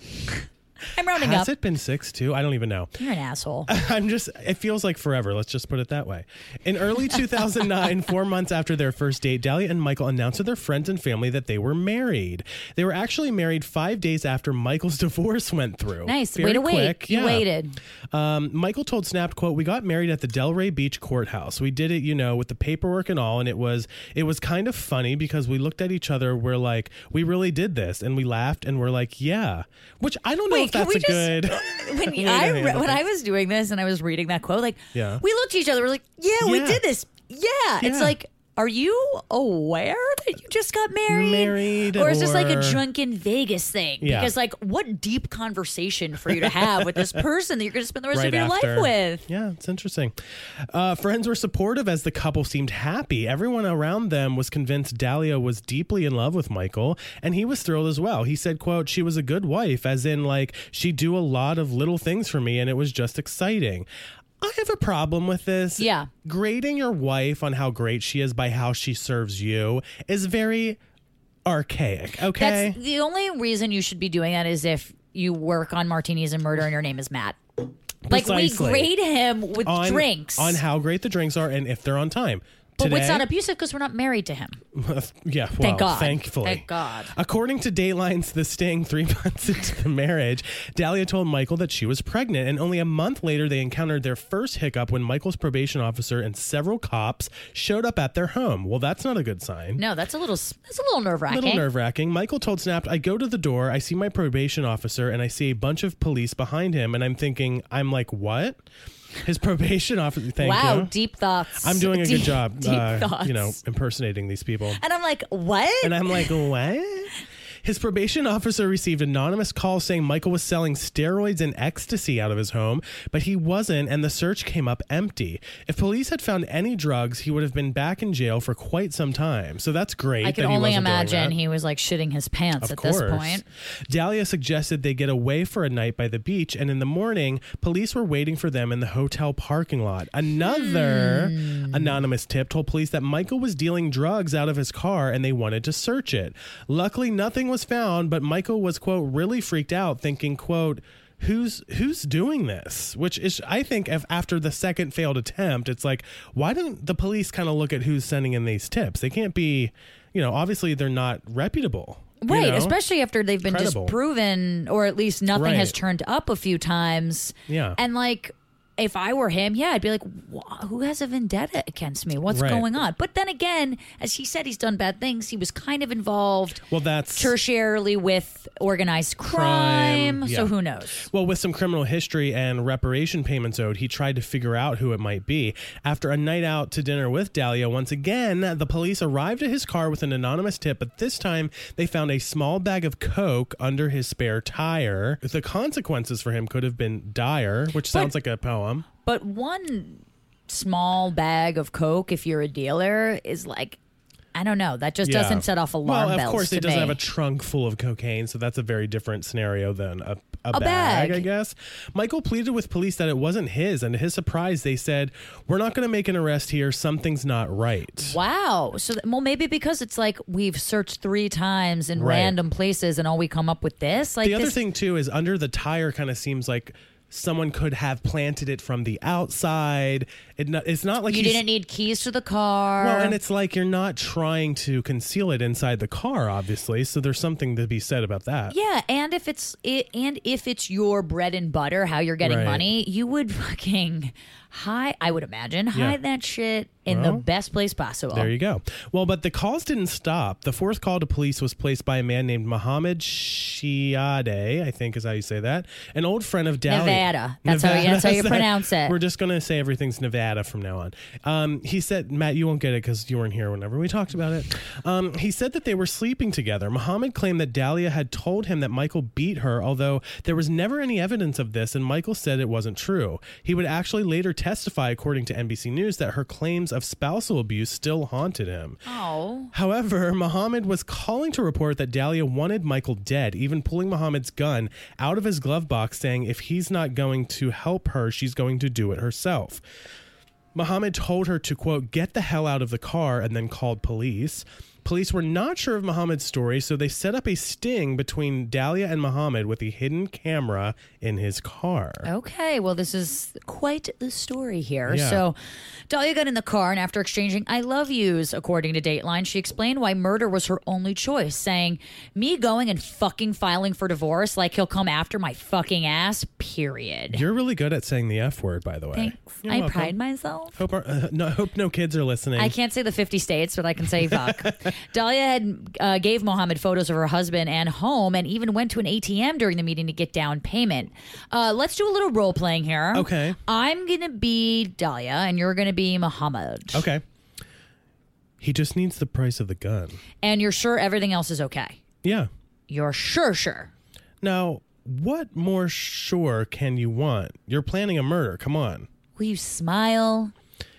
I'm rounding Has up. it been six too? I don't even know. You're an asshole. I'm just, it feels like forever. Let's just put it that way. In early two thousand nine, four months after their first date, Dahlia and Michael announced to their friends and family that they were married. They were actually married five days after Michael's divorce went through. Nice. Very Way to wait. quick. You Yeah. waited. Um, Michael told Snapped, quote, we got married at the Delray Beach courthouse. We did it, you know, with the paperwork and all. And it was, it was kind of funny because we looked at each other. We're like, we really did this. And we laughed and we're like, yeah, which I don't know Wait, if can that's we a just- good. When way I to re- handle when I things. was doing this and I was reading that quote, like, Yeah. we looked at each other. We're like, yeah, we Yeah. did this. Yeah. It's Yeah. like, are you aware that you just got married? Married, or is this like a or- drunken Vegas thing? Yeah. Because like, what deep conversation for you to have with this person that you're going to spend the rest Right of your after. life with? Yeah, it's interesting. Uh, friends were supportive as the couple seemed happy. Everyone around them was convinced Dahlia was deeply in love with Michael, and he was thrilled as well. He said, quote, she was a good wife, as in like she'd do a lot of little things for me, and it was just exciting. I have a problem with this. Yeah. Grading your wife on how great she is by how she serves you is very archaic, okay? That's the only reason you should be doing that is if you work on Martinis and Murder and your name is Matt. Like Precisely. we grade him with on, drinks. on how great the drinks are and if they're on time. but Today, it's not abusive because we're not married to him. yeah, well, Thank God. thankfully. Thank God. According to Dateline's The Sting, three months into the marriage, Dahlia told Michael that she was pregnant, and only a month later they encountered their first hiccup when Michael's probation officer and several cops showed up at their home. Well, that's not a good sign. No, that's a little that's a little nerve A wracking. little nerve wracking. Michael told Snapped, I go to the door, I see my probation officer, and I see a bunch of police behind him, and I'm thinking, I'm like, what? His probation officer, thank wow, you. deep thoughts. I'm doing a Deep- good job, Deep uh, thoughts. you know, impersonating these people. And I'm like, what? And I'm like, what? His probation officer received anonymous calls saying Michael was selling steroids and ecstasy out of his home, but he wasn't, and the search came up empty. If police had found any drugs, he would have been back in jail for quite some time. So that's great. I can that he only wasn't doing imagine that. he was like shitting his pants Of at course. this point. Dahlia suggested they get away for a night by the beach, and in the morning, police were waiting for them in the hotel parking lot. Another Hmm. anonymous tip told police that Michael was dealing drugs out of his car and they wanted to search it. Luckily, nothing was found, but Michael was, quote, really freaked out, thinking, quote, Who's who's doing this? Which is, I think, if after the second failed attempt, it's like, why don't the police kind of look at who's sending in these tips? They can't be, you know, obviously they're not reputable. you Right, know? especially after they've been Credible. disproven, or at least nothing has Right. turned up a few times. Yeah. And like, if I were him, yeah, I'd be like, "Wha- who has a vendetta against me? What's Right. going on? But then again, as he said, he's done bad things. He was kind of involved Well, that's tertiarily with organized crime. Crime, So yeah. who knows? Well, with some criminal history and reparation payments owed, he tried to figure out who it might be. After a night out to dinner with Dahlia, once again, the police arrived at his car with an anonymous tip, but this time they found a small bag of coke under his spare tire. The consequences for him could have been dire, which sounds like a poem. But one small bag of Coke, if you're a dealer, is like, I don't know. That just Yeah. doesn't set off alarm Well, bells of course, to it doesn't me. have a trunk full of cocaine, so that's a very different scenario than a, a, A bag, bag. I guess. Michael pleaded with police that it wasn't his, and to his surprise, they said, "We're not going to make an arrest here. Something's not right." Wow. So, th- well, maybe because it's like we've searched three times in Right. random places and all we come up with this. Like The other this, thing, too, is under the tire kind of seems like someone could have planted it from the outside. It not, it's not like you he's- didn't need keys to the car. Well, and it's like you're not trying to conceal it inside the car, obviously. So there's something to be said about that. Yeah, and if it's it, and if it's your bread and butter, how you're getting Right. money, you would fucking hide. I would imagine hide that shit in Well, the best place possible. There you go. Well, but the calls didn't stop. The fourth call to police was placed by a man named Mohammed Shiade, I think is how you say that, an old friend of Dahlia. Nevada. That's how you- that's how you pronounce it. We're just going to say everything's Nevada from now on. Um, he said, Matt, you won't get it because you weren't here whenever we talked about it. Um, he said that they were sleeping together. Mohammed claimed that Dahlia had told him that Michael beat her, although there was never any evidence of this, and Michael said it wasn't true. He would actually later testify, according to N B C News, that her claims of spousal abuse still haunted him. Oh. However, Muhammad was calling to report that Dahlia wanted Michael dead, even pulling Muhammad's gun out of his glove box, saying if he's not going to help her, she's going to do it herself. Muhammad told her to, quote, get the hell out of the car, and then called police. Police were not sure of Muhammad's story, so they set up a sting between Dahlia and Muhammad with a hidden camera in his car. Okay, well, this is quite the story here. Yeah. So, Dahlia got in the car, and after exchanging I love yous, according to Dateline, she explained why murder was her only choice, saying, me going and fucking filing for divorce, like he'll come after my fucking ass, period. You're really good at saying the F word, by the way. Thanks. You're I welcome. pride myself. Hope, our, uh, no, hope no kids are listening. I can't say the fifty states, but I can say fuck. Dahlia had uh, gave Mohammed photos of her husband and home, and even went to an A T M during the meeting to get down payment. Uh, let's do a little role playing here. Okay. I'm gonna be Dahlia, and you're gonna be Mohammed. Okay. He just needs the price of the gun. And you're sure everything else is okay. Yeah. You're sure, sure. Now, what more sure can you want? You're planning a murder. Come on. Will you smile?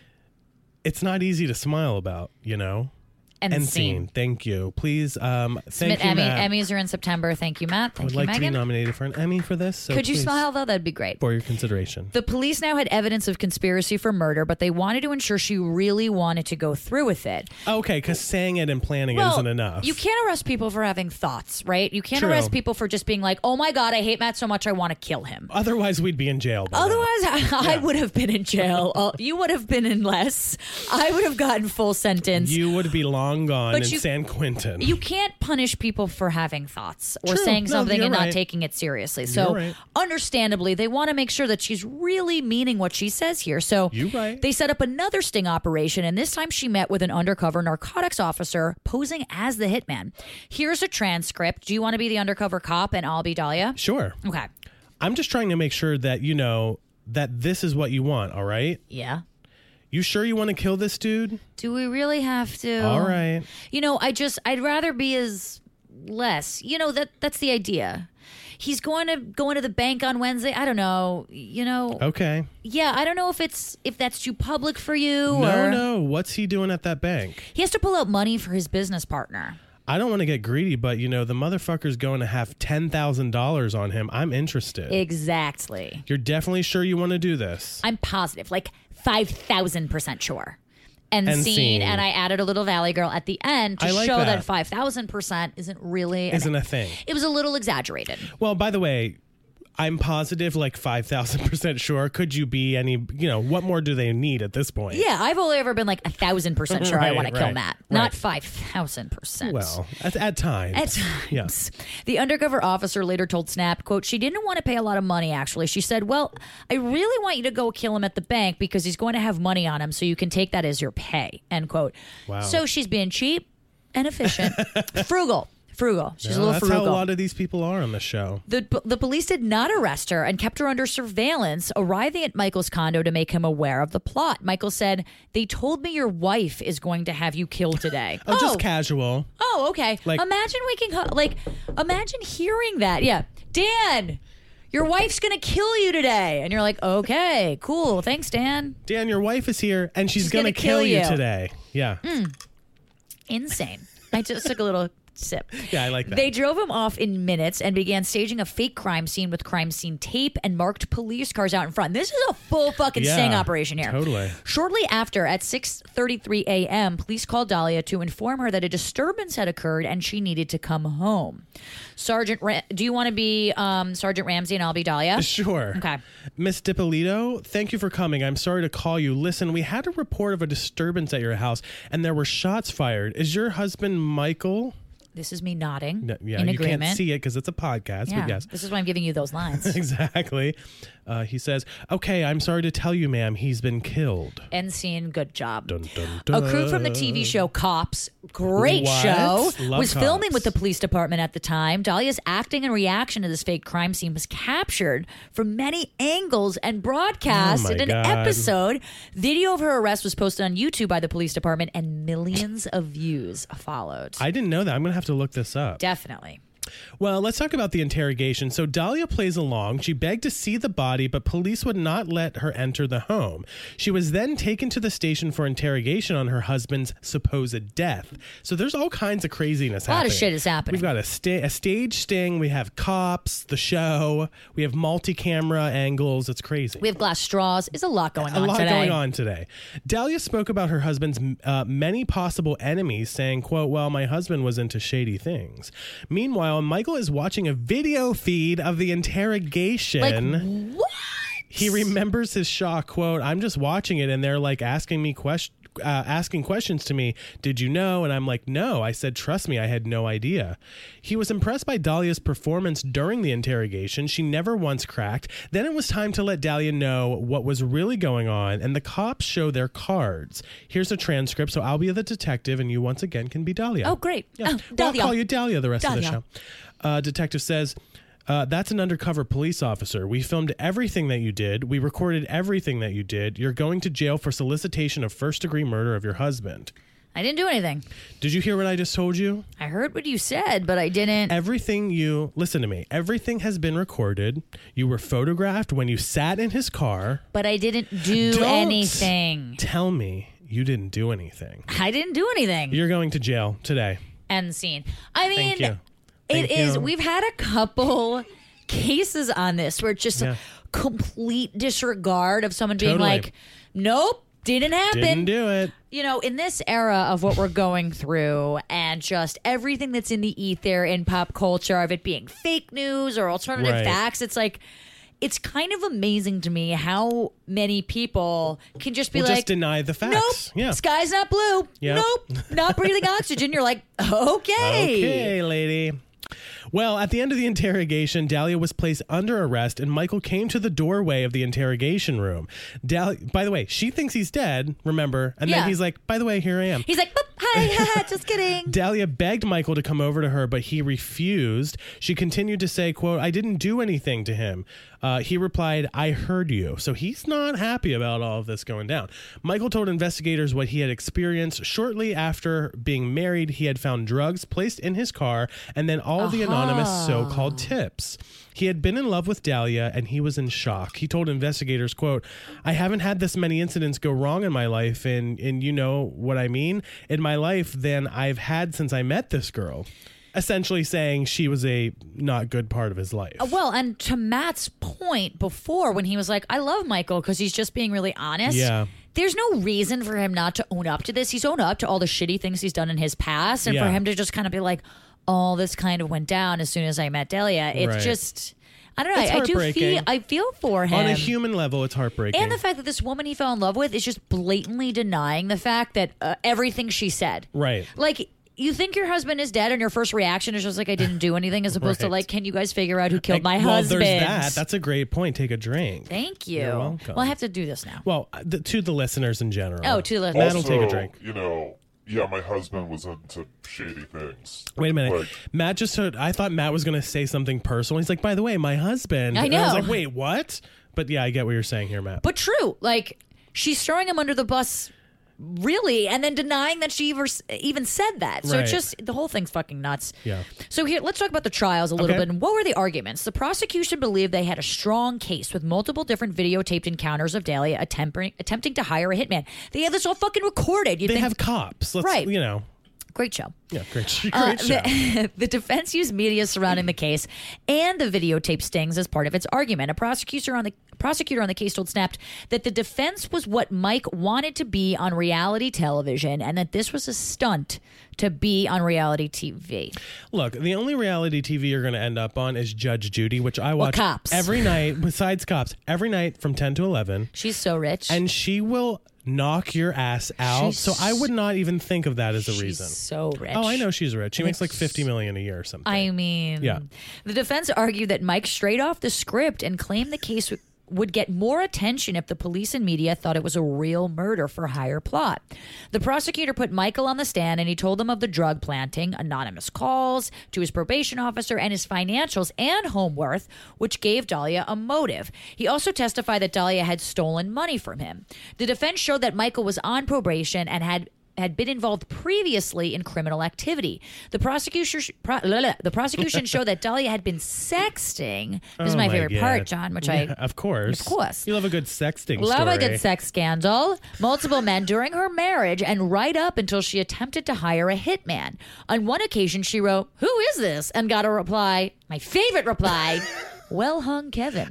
It's not easy to smile about, you know? And End scene. Thank you. Please, um, thank Submit you, Emmy. Matt. Emmys are in September. Thank you, Matt. I Thank would you, like to be Megan. nominated for an Emmy for this. So Could you please, smile, though? That'd be great. For your consideration. The police now had evidence of conspiracy for murder, but they wanted to ensure she really wanted to go through with it. Okay, because saying it and planning it Well, isn't enough. You can't arrest people for having thoughts, right? You can't True. arrest people for just being like, oh my God, I hate Matt so much I want to kill him. Otherwise, we'd be in jail. by now. Otherwise, I, I would have been in jail. Uh, you would have been in less. I would have gotten full sentence. You would be long gone But in you- San Quentin. You can't punish people for having thoughts or True. saying No, something you're and not right. taking it seriously. You're So, right. understandably, they want to make sure that she's really meaning what she says here. So, You right. they set up another sting operation, and this time she met with an undercover narcotics officer posing as the hitman. Here's a transcript. Do you want to be the undercover cop and I'll be Dahlia? Sure. Okay. I'm just trying to make sure that you know that this is what you want, all right? Yeah. You sure you want to kill this dude? Do we really have to? All right. You know, I just I'd rather be as less. You know, that that's the idea. He's going to go into the bank on Wednesday. I don't know. You know. Okay. Yeah, I don't know if it's if that's too public for you No, or no. What's he doing at that bank? he has to pull out money for his business partner. I don't want to get greedy, but you know, the motherfucker's going to have ten thousand dollars on him. I'm interested. Exactly. You're definitely sure you want to do this? I'm positive, like five thousand percent sure. And, And scene, scene. and I added a little Valley Girl at the end to I like show that that. five thousand percent isn't really an- Isn't a thing. It was a little exaggerated. Well, by the way, I'm positive, like five thousand percent sure. Could you be any, you know, what more do they need at this point? Yeah, I've only ever been like a thousand percent sure I Right, want to kill right, Matt, right. not five thousand percent. Well, at, at times. At times. Yeah. The undercover officer later told Snap, quote, she didn't want to pay a lot of money, actually. She said, well, I really want you to go kill him at the bank because he's going to have money on him, so you can take that as your pay, end quote. Wow. So she's being cheap and efficient. Frugal. Frugal. She's Yeah, a little that's frugal. how a lot of these people are on the show. The, the police did not arrest her and kept her under surveillance, arriving at Michael's condo to make him aware of the plot. Michael said, they told me your wife is going to have you killed today. Oh, just casual. Oh, okay. Like- imagine waking up, like, imagine hearing that. Yeah. Dan, your wife's going to kill you today. And you're like, okay, cool. Thanks, Dan. Dan, your wife is here, and she's, She's gonna, gonna kill, kill you you. today. Yeah. Insane. I just took a little sip. Yeah, I like that. They drove him off in minutes and began staging a fake crime scene with crime scene tape and marked police cars out in front. This is a full fucking Yeah, sting operation here. totally. Shortly after, at six thirty-three a.m., police called Dahlia to inform her that a disturbance had occurred and she needed to come home. Sergeant, Ra- do you want to be um, Sergeant Ramsey and I'll be Dahlia? Sure. Okay. Miss DiPolito, thank you for coming. I'm sorry to call you. Listen, we had a report of a disturbance at your house and there were shots fired. Is your husband Michael? This is me nodding No, yeah, in you agreement. can't see it because it's a podcast, Yeah, but yes. this is why I'm giving you those lines. Exactly. Uh, he says, okay, I'm sorry to tell you, ma'am, he's been killed. End scene, good job. Dun, dun, dun. A crew from the T V show Cops, great What? show, Love was filming Cops. with the police department at the time. Dahlia's acting and reaction to this fake crime scene was captured from many angles and broadcast Oh my in an God. episode. Video of her arrest was posted on YouTube by the police department, and millions of views followed. I didn't know that. I'm going to have to look this up. Definitely. Well, let's talk about the interrogation. So Dahlia plays along. She begged to see the body, but police would not let her enter the home. She was then taken to the station for interrogation on her husband's supposed death. So there's all kinds of craziness A lot happening. of shit is happening. We've got a, sta- a stage sting. We have cops, the show. We have multi-camera angles. It's crazy. We have glass straws. There's a lot going A on lot today. going on today. Dahlia spoke about her husband's uh, many possible enemies, saying, quote, well, my husband was into shady things. Meanwhile, Michael is watching a video feed of the interrogation. Like, what? He remembers his shock, quote, I'm just watching it and they're like asking me questions. Uh, asking questions to me, did you know? And I'm like, no. I said, trust me, I had no idea. He was impressed by Dahlia's performance during the interrogation. She never once cracked. Then it was time to let Dahlia know what was really going on, and the cops show their cards. Here's a transcript, so I'll be the detective, and you once again can be Dahlia. Oh, great. Yeah. Oh, Well, Dahlia. I'll call you Dahlia the rest of Dahlia. the show. Uh, detective says, Uh, that's an undercover police officer. We filmed everything that you did. We recorded everything that you did. You're going to jail for solicitation of first-degree murder of your husband. I didn't do anything. Did you hear what I just told you? I heard what you said, but I didn't. Everything you... Listen to me. Everything has been recorded. You were photographed when you sat in his car. But I didn't do Don't anything. Tell me you didn't do anything. I didn't do anything. You're going to jail today. End scene. I mean, Thank you. it Thank is. you. We've had a couple cases on this where it's just Yeah. a complete disregard of someone being Totally. like, nope, didn't happen. Didn't do it. You know, in this era of what we're going through and just everything that's in the ether in pop culture, of it being fake news or alternative Right. facts, it's like, it's kind of amazing to me how many people can just be We'll like, just deny the facts. nope, Yeah. sky's not blue. Yep. Nope, not breathing oxygen. You're like, okay. Okay, lady. Well, at the end of the interrogation, Dahlia was placed under arrest, and Michael came to the doorway of the interrogation room. Dahlia, by the way, she thinks he's dead, remember? And Yeah. then he's like, by the way, here I am. He's like, "Boop, hi, haha, just kidding. Dahlia begged Michael to come over to her, but he refused. She continued to say, quote, I didn't do anything to him. Uh, he replied, I heard you. So he's not happy about all of this going down. Michael told investigators what he had experienced. Shortly after being married, he had found drugs placed in his car and then all the anonymous so-called tips. He had been in love with Dahlia and he was in shock. He told investigators, quote, I haven't had this many incidents go wrong in my life, and, and you know what I mean, in my life than I've had since I met this girl. Essentially saying she was a not good part of his life. Uh, Well, and to Matt's point before, when he was like, I love Michael because he's just being really honest. Yeah. There's no reason for him not to own up to this. He's owned up to all the shitty things he's done in his past. And Yeah. for him to just kind of be like, all this kind of went down as soon as I met Dahlia. It's Right. just, I don't know. It's I, I do heartbreaking. feel, I feel for him. On a human level, it's heartbreaking. And the fact that this woman he fell in love with is just blatantly denying the fact that uh, everything she said. Right. Like, you think your husband is dead and your first reaction is just like, I didn't do anything, as opposed to Right. like, can you guys figure out who killed my Like, well, husband? there's that. That's a great point. Take a drink. Thank you. You're welcome. Well, I have to do this now. Well, uh, the, to the listeners in general. Oh, to the listeners. Matt will Also, take a drink. you know, yeah, my husband was into shady things. Wait a minute. Like, Matt just heard, I thought Matt was going to say something personal. He's like, by the way, my husband. I And I was know. like, wait, what? But yeah, I get what you're saying here, Matt. But true. Like, she's throwing him under the bus, really, and then denying that she ever, even said that. So it's Right. just, the whole thing's fucking nuts. Yeah. So here, let's talk about the trials a little Okay. bit. And what were the arguments? The prosecution believed they had a strong case with multiple different videotaped encounters of Dahlia attempting attempting to hire a hitman. They have this all fucking recorded. You They think, have cops. Let's, Right. you know. Great show. Yeah, great, great Uh, show. the, the defense used media surrounding the case and the videotape stings as part of its argument. A prosecutor on the prosecutor on the case told Snapped that the defense was what Mike wanted to be on reality television and that this was a stunt to be on reality T V. Look, the only reality T V you're going to end up on is Judge Judy, which I watch Well, Cops. every night, besides Cops, every night from ten to eleven. She's so rich. And she will knock your ass out. She's- so I would not even think of that as a She's reason. so rich. Oh, I know she's rich. She makes like fifty million a year or something. I mean, Yeah. The defense argued that Mike strayed off the script and claimed the case w- would get more attention if the police and media thought it was a real murder for hire plot. The prosecutor put Michael on the stand and he told them of the drug planting, anonymous calls to his probation officer, and his financials and home worth, which gave Dahlia a motive. He also testified that Dahlia had stolen money from him. The defense showed that Michael was on probation and had had been involved previously in criminal activity. The prosecution pro, the prosecution showed that Dahlia had been sexting. This is Oh my, my favorite God. part, John, which Yeah, I of course. Of course. You love a good sexting love story. a good sex scandal. Multiple men during her marriage and right up until she attempted to hire a hitman. On one occasion, she wrote, "Who is this?" and got a reply, my favorite reply, "Well hung, Kevin."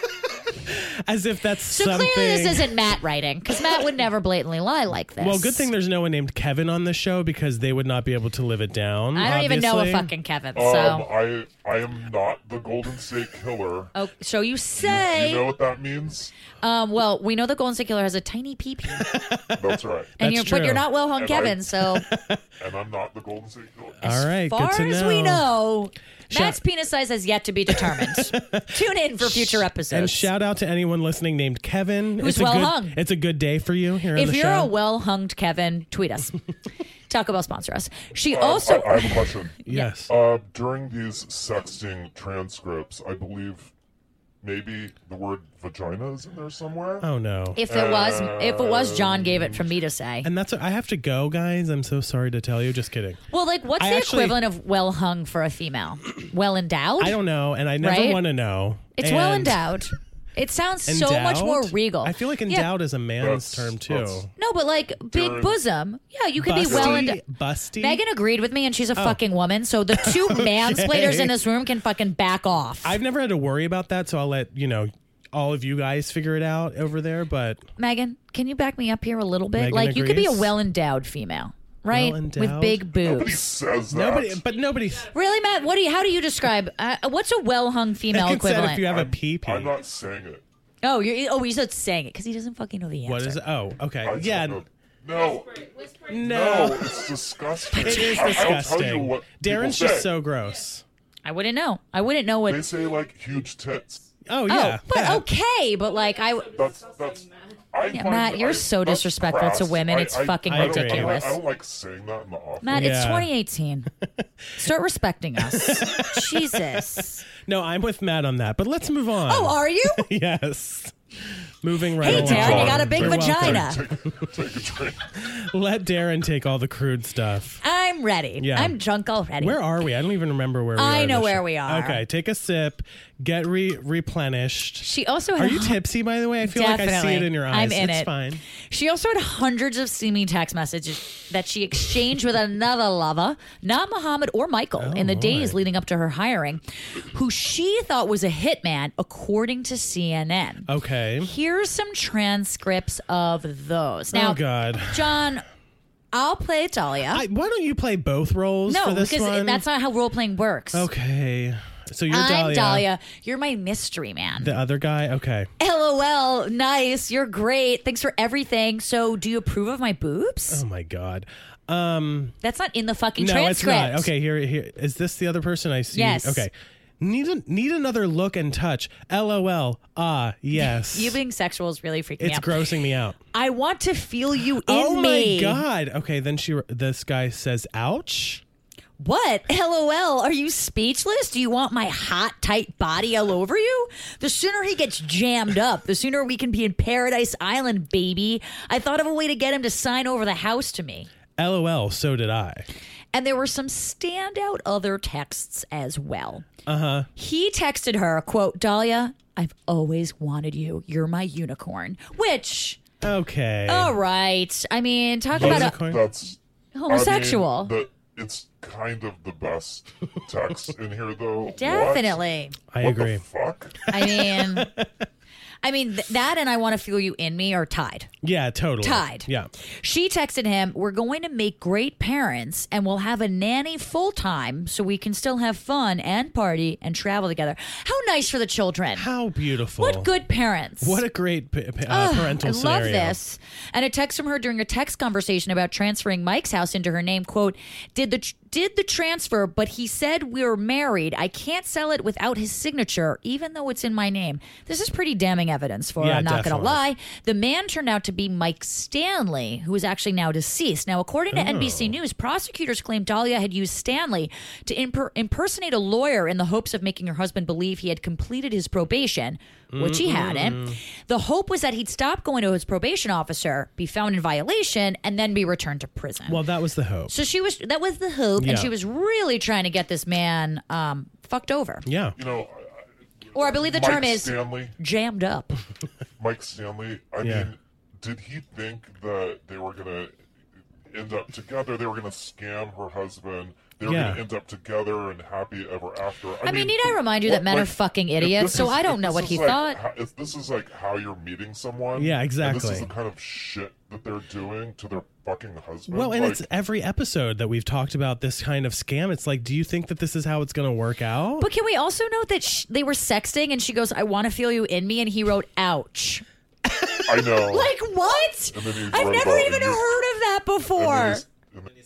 As if that's So something. clearly this isn't Matt writing, because Matt would never blatantly lie like this. Well, good thing there's no one named Kevin on the show because they would not be able to live it down. I don't even know a obviously. fucking Kevin, Um, so. I I am not the Golden State Killer. Oh, so you You, say. you know what that means? Um, well, we know the Golden State Killer has a tiny pee-pee. That's right. and you're, But you're not well hung And Kevin, I- so And I'm not the Golden State Killer. All right, far good to as know. we know, Shout- Matt's penis size has yet to be determined. Tune in for future episodes. And shout out to anyone listening named Kevin. Who's it's a well good, hung. It's a good day for you here on if the you're show. a well-hunged Kevin, tweet us. Taco Bell sponsor us. She Um, also. I, I have a question. Yes. Uh, during these sexting transcripts, I believe maybe the word vagina is in there somewhere. Oh no. If there was, if it was, John gave it for me to say. And that's I have to go, guys. I'm so sorry to tell you. Just kidding. Well, like, what's I the actually- equivalent of well hung for a female? Well endowed? I don't know, and I never Right? want to know. It's And well endowed. It sounds so much endowed? more regal. I feel like Yeah. endowed is a man's That's- term too. that's- No, but like big Darren. bosom. Yeah, you could be Busty, well endowed. busty. Megan agreed with me, and she's a Oh. fucking woman. So the two mansplainers in this room can fucking back off. I've never had to worry about that, so I'll let you know all of you guys figure it out over there. But Megan, can you back me up here a little bit? Megan like you could be a agrees. well endowed female, right? With Well-endowed? big Nobody boobs. says that. nobody, but nobody. Really, Matt? What do you? How do you describe? Uh, what's a well hung female Megan said equivalent? if you have a I'm, pee pee. I'm not saying it. oh, you're. Oh, he's not saying it because he doesn't fucking know the answer. What is it? Oh, okay. I yeah. don't know. No, No. no, it's disgusting. It is I- I'll tell you disgusting. what Darren's people just say. so gross. I wouldn't know. I wouldn't know what. They say like huge tits. Oh oh, yeah. but that. okay, but like I. That's that's. I Yeah, find Matt, that- you're I- so that's disrespectful to crass. women. I- It's I- fucking I don't- I don't- ridiculous. I don't like saying that in the office. Matt, it's Yeah. twenty eighteen. Start respecting us. Jesus. No, I'm with Matt on that. But let's move on. Oh, are you? yes. Moving right Hey, along. Darren, you got a big You're welcome. vagina. Take, take a drink. Let Darren take all the crude stuff. I'm ready. Yeah. I'm drunk already. Where are we? I don't even remember where we are. I in know the where show. we are. Okay, take a sip. Get re- replenished. She also Are had you tipsy, by the way? I feel like I see Definitely. it in your eyes. I'm in it's it. fine. She also had hundreds of steamy text messages that she exchanged with another lover, not Muhammad or Michael, in the boy. days leading up to her hiring, who she thought was a hitman, according to C N N. Okay. Here's some transcripts of those. Now, oh, God. John, I'll play Dahlia. I, why don't you play both roles no, for this because one? that's not how role playing works. Okay. So you're I'm Dahlia. Dahlia. You're my mystery man. The other guy? Okay. LOL. Nice. You're great. Thanks for everything. So, do you approve of my boobs? Oh, my God. Um, That's not in the fucking no, it's transcript. not. Okay, here, here. Is this the other person I see? Yes. Okay. Need a, need another look and touch. LOL. Ah, yes. You being sexual is really freaking me It's out. grossing me out. I want to feel you in oh me. my God. Okay, then she. This guy says, "Ouch." What? LOL. Are you speechless? Do you want my hot, tight body all over you? The sooner he gets jammed up, the sooner we can be in Paradise Island, baby. I thought of a way to get him to sign over the house to me. LOL. So did I. And there were some standout other texts as well. Uh huh. He texted her, quote, Dahlia, I've always wanted you. You're my unicorn. Which, Okay. all right. I mean, talk That's, about a that's homosexual. I mean, it's kind of the best text in here, though. Definitely. What? I what agree. The fuck? I mean, I mean th- that and I Want to Feel You in Me are tied. Yeah, totally. Tied. Yeah. She texted him, "We're going to make great parents and we'll have a nanny full time so we can still have fun and party and travel together." How nice for the children. How beautiful. What good parents. What a great p- p- uh, Ugh, parental I love scenario. this. And a text from her during a text conversation about transferring Mike's house into her name, quote, did the tr- did the transfer, but he said we were married. I can't sell it without his signature, even though it's in my name. This is pretty damning evidence for her, Yeah, I'm not going to definitely. lie. The man turned out to be Mike Stanley, who is actually now deceased. Now, according to N B C Oh. News, prosecutors claim Dahlia had used Stanley to imper- impersonate a lawyer in the hopes of making her husband believe he had completed his probation, which he hadn't. The hope was that he'd stop going to his probation officer, be found in violation, and then be returned to prison. Well, that was the hope. So she was, that was the hope, Yeah. and she was really trying to get this man um, fucked over. Yeah. You know, Or I believe the Mike term is Stanley. jammed up. Mike Stanley, I Yeah. mean, did he think that they were going to end up together? They were going to scam her husband. They were Yeah. going to end up together and happy ever after. I, I mean, need I remind you that men are fucking if idiots, this so is- I don't if know this what is he like thought. how- if this is like how you're meeting someone. Yeah, and this exactly. is the kind of shit that they're doing to their fucking husband. Well, and like, it's every episode that we've talked about this kind of scam. It's like, do you think that this is how it's going to work out? But can we also note that sh- they were sexting and she goes, "I want to feel you in me," and he wrote, "Ouch." I know. Like, what? And then he I've wrote never about- even and you- heard of that and then before. he's- and then-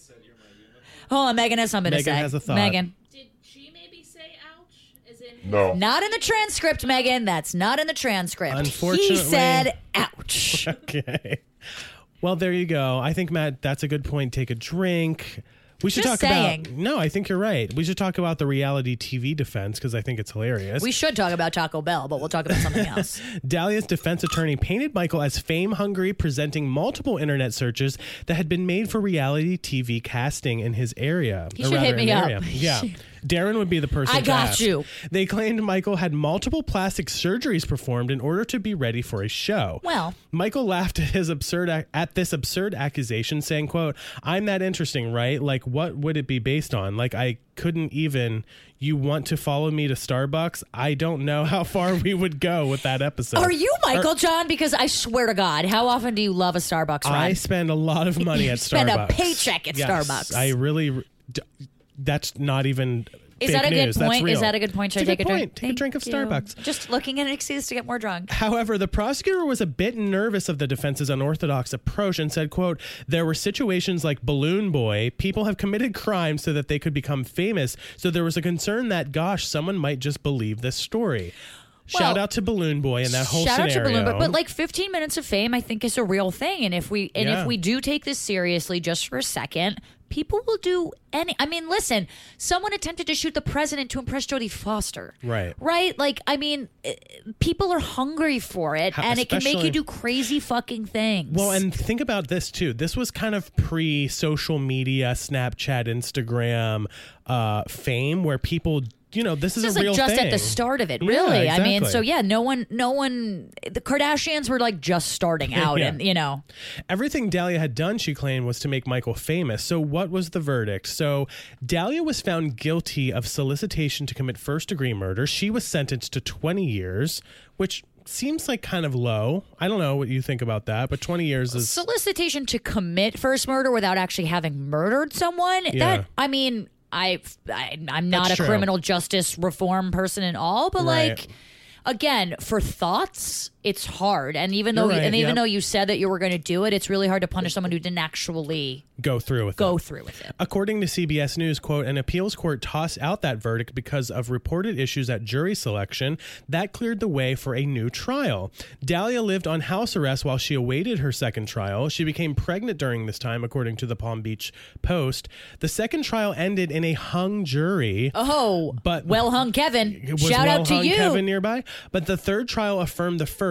Hold on, Megan has something to Megan say. has a thought. Megan. Did she maybe say ouch? As in No. Not in the transcript, Megan. That's not in the transcript. Unfortunately- He said, ouch. Okay. Well, there you go. I think, Matt, that's a good point. Take a drink. We should Just talk saying. about. No, I think you're right. We should talk about the reality T V defense because I think it's hilarious. We should talk about Taco Bell, but we'll talk about something else. Dahlia's defense attorney painted Michael as fame hungry, presenting multiple internet searches that had been made for reality T V casting in his area. He or should rather hit in me the up. area. Yeah. Darren would be the person I to got ask. you. They claimed Michael had multiple plastic surgeries performed in order to be ready for a show. Well. Michael laughed at his absurd ac- at this absurd accusation, saying, quote, "I'm that interesting, right? Like, what would it be based on? Like, I couldn't even, you want to follow me to Starbucks? I don't know how far we would go with that episode." Are you Michael Or- John? Because I swear to God, how often do you love a Starbucks run? I spend a lot of money You at spend Starbucks. a paycheck at Yes, Starbucks. I really, d- that's not even Is fake that a good news. That's point? real. Is that a good point? Should It's I a take good a point. drink? Take a drink of Thank you. Starbucks. Just looking at an excuse to get more drunk. However, the prosecutor was a bit nervous of the defense's unorthodox approach and said, quote, "There were situations like Balloon Boy. People have committed crimes so that they could become famous. So there was a concern that, gosh, someone might just believe this story." Shout Well, out to Balloon Boy and that whole Shout scenario. out to Balloon, but, but like fifteen minutes of fame, I think is a real thing. And if we and Yeah. if we do take this seriously, just for a second, people will do any. I mean, listen, someone attempted to shoot the president to impress Jodie Foster. Right. Right. Like, I mean, eh, people are hungry for it, Ha- and it can make you especially- do crazy fucking things. Well, and think about this too. This was kind of pre social media, Snapchat, Instagram uh, fame, where people, you know, this is This is a real like just thing. at the start of it, Yeah, really. I mean, exactly. so yeah, no one, no one, the Kardashians were like just starting out, Yeah. and you know, Everything Dahlia had done, she claimed, was to make Michael famous. So what was the verdict? So Dahlia was found guilty of solicitation to commit first-degree murder. She was sentenced to twenty years, which seems like kind of low. I don't know what you think about that, but twenty years is... solicitation to commit first murder without actually having murdered someone. Yeah. That I mean, I, I I'm not That's a true. criminal justice reform person at all, but Right. like. Again, for thoughts, it's hard, and even though You're right, and even yep. though you said that you were going to do it, it's really hard to punish someone who didn't actually Go through with go it. through with it. According to C B S News, quote, "An appeals court tossed out that verdict because of reported issues at jury selection. That cleared the way for a new trial. Dahlia lived on house arrest while she awaited her second trial. She became pregnant during this time, according to the Palm Beach Post. The second trial ended in a hung jury. Oh, But well hung, Kevin. It was Shout well out to hung you. Kevin nearby. But the third trial affirmed the first,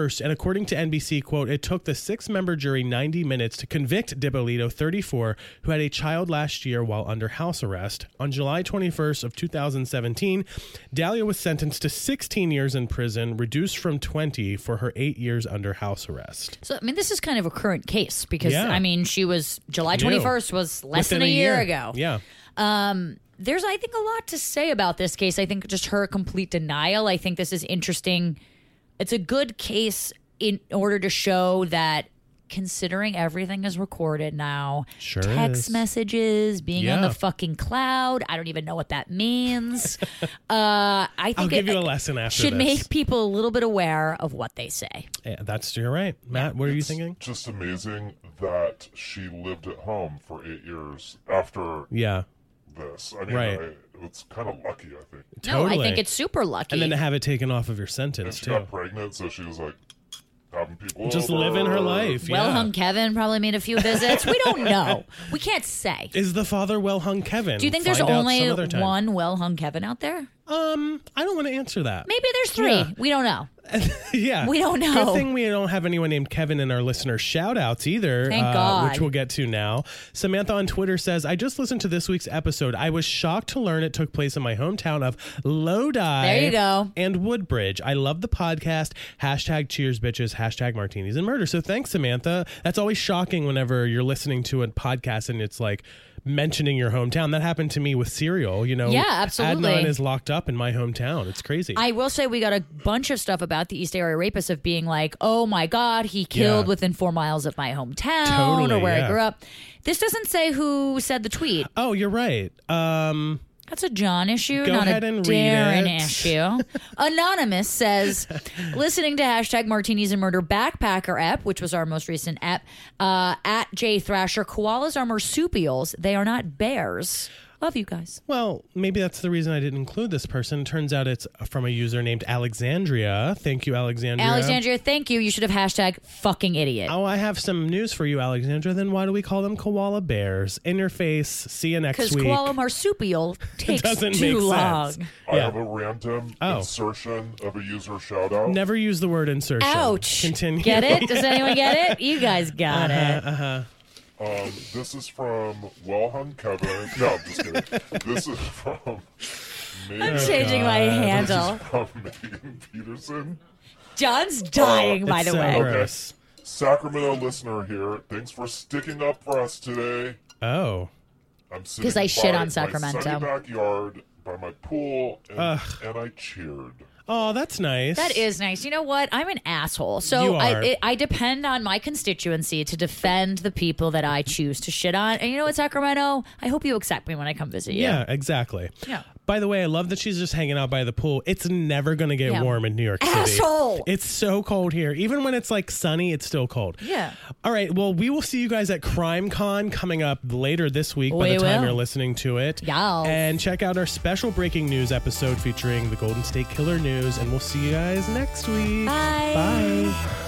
twenty-first, and according to N B C, quote, it took the six-member jury ninety minutes to convict Dipolito, thirty-four, who had a child last year while under house arrest. On July twenty-first of two thousand seventeen, Dahlia was sentenced to sixteen years in prison, reduced from twenty for her eight years under house arrest. So, I mean, this is kind of a current case because, Yeah. I mean, she was, July twenty-first was less Within than a, a year, year. ago. Yeah. Um, there's, I think, a lot to say about this case. I think just her complete denial. I think this is interesting. It's a good case in order to show that considering everything is recorded now, Sure text is. messages, being on Yeah. the fucking cloud, I don't even know what that means. uh, I think I'll give it, you a lesson after should this. make people a little bit aware of what they say. Yeah, that's, you're right. Matt, what are you It's thinking? just amazing that she lived at home for eight years after Yeah. this. I mean, Right. I, it's kind of lucky, I think. No, I Totally. think it's super lucky. And then to have it taken off of your And sentence, she too. got pregnant, so she was like having people Just over. living her life. Well yeah. hung Kevin probably made a few visits. We don't know. We can't say. Is the father well hung Kevin? Do you think there's Find out only some other time. one well hung Kevin out there? Um, I don't want to answer that. Maybe there's three. Yeah. We don't know. Yeah. We don't know. Good thing we don't have anyone named Kevin in our listener shout outs either. Thank uh, God. Which we'll get to now. Samantha on Twitter says, I just listened to this week's episode. I was shocked to learn it took place in my hometown of Lodi. There you go. And Woodbridge. I love the podcast. Hashtag cheers bitches. Hashtag martinis and murder. So thanks, Samantha. That's always shocking whenever you're listening to a podcast and it's like mentioning your hometown. That happened to me with Serial. You know, Yeah, absolutely. Adnan is locked up in my hometown. It's crazy. I will say we got a bunch of stuff about the East Area Rapists of being like, oh my God, he killed Yeah. within four miles of my hometown Totally, or where yeah. I grew up. This doesn't say who said the tweet. Oh, you're right. Um, That's a John issue, Go not ahead a and read Darren it. issue. Anonymous says, listening to hashtag Martinis and Murder Backpacker ep, which was our most recent ep, uh, at J Thrasher, koalas are marsupials. They are not bears. Love you guys. well, maybe that's the reason I didn't include this person. Turns out it's from a user named Alexandria. Thank you, Alexandria. Alexandria, thank you. You should have hashtag fucking idiot. Oh, I have some news for you, Alexandria. Then why do we call them koala bears? In your face. See you next Because week. koala marsupial takes doesn't too make long. sense. I Yeah. have a random Oh. insertion of a user shout out. Never use the word insertion. Ouch. Continue. Get it? Does anyone get it? You guys got it. Uh-huh. Um, this is from Well Hung Kevin. No, I'm just kidding. This is from Megan, I'm changing my handle. from Megan Peterson. John's dying, by It's the so way. gross. Sacramento listener here. Thanks for sticking up for us today. Oh. I'm sitting 'Cause I shit by on my Sacramento. sunny backyard by my pool, and, Ugh. and I cheered. Oh, that's nice. That is nice. You know what? I'm an asshole. You So are. I, it, I depend on my constituency to defend the people that I choose to shit on. And you know what, Sacramento? I hope you accept me when I come visit you. Yeah, exactly. Yeah. By the way, I love that she's just hanging out by the pool. It's never going to get Yeah. warm in New York City. Asshole! It's so cold here. Even when it's like sunny, it's still cold. Yeah. All right. Well, we will see you guys at Crime Con coming up later this week by We the time will. you're listening to it. Yeah. And check out our special breaking news episode featuring the Golden State Killer news. And we'll see you guys next week. Bye. Bye.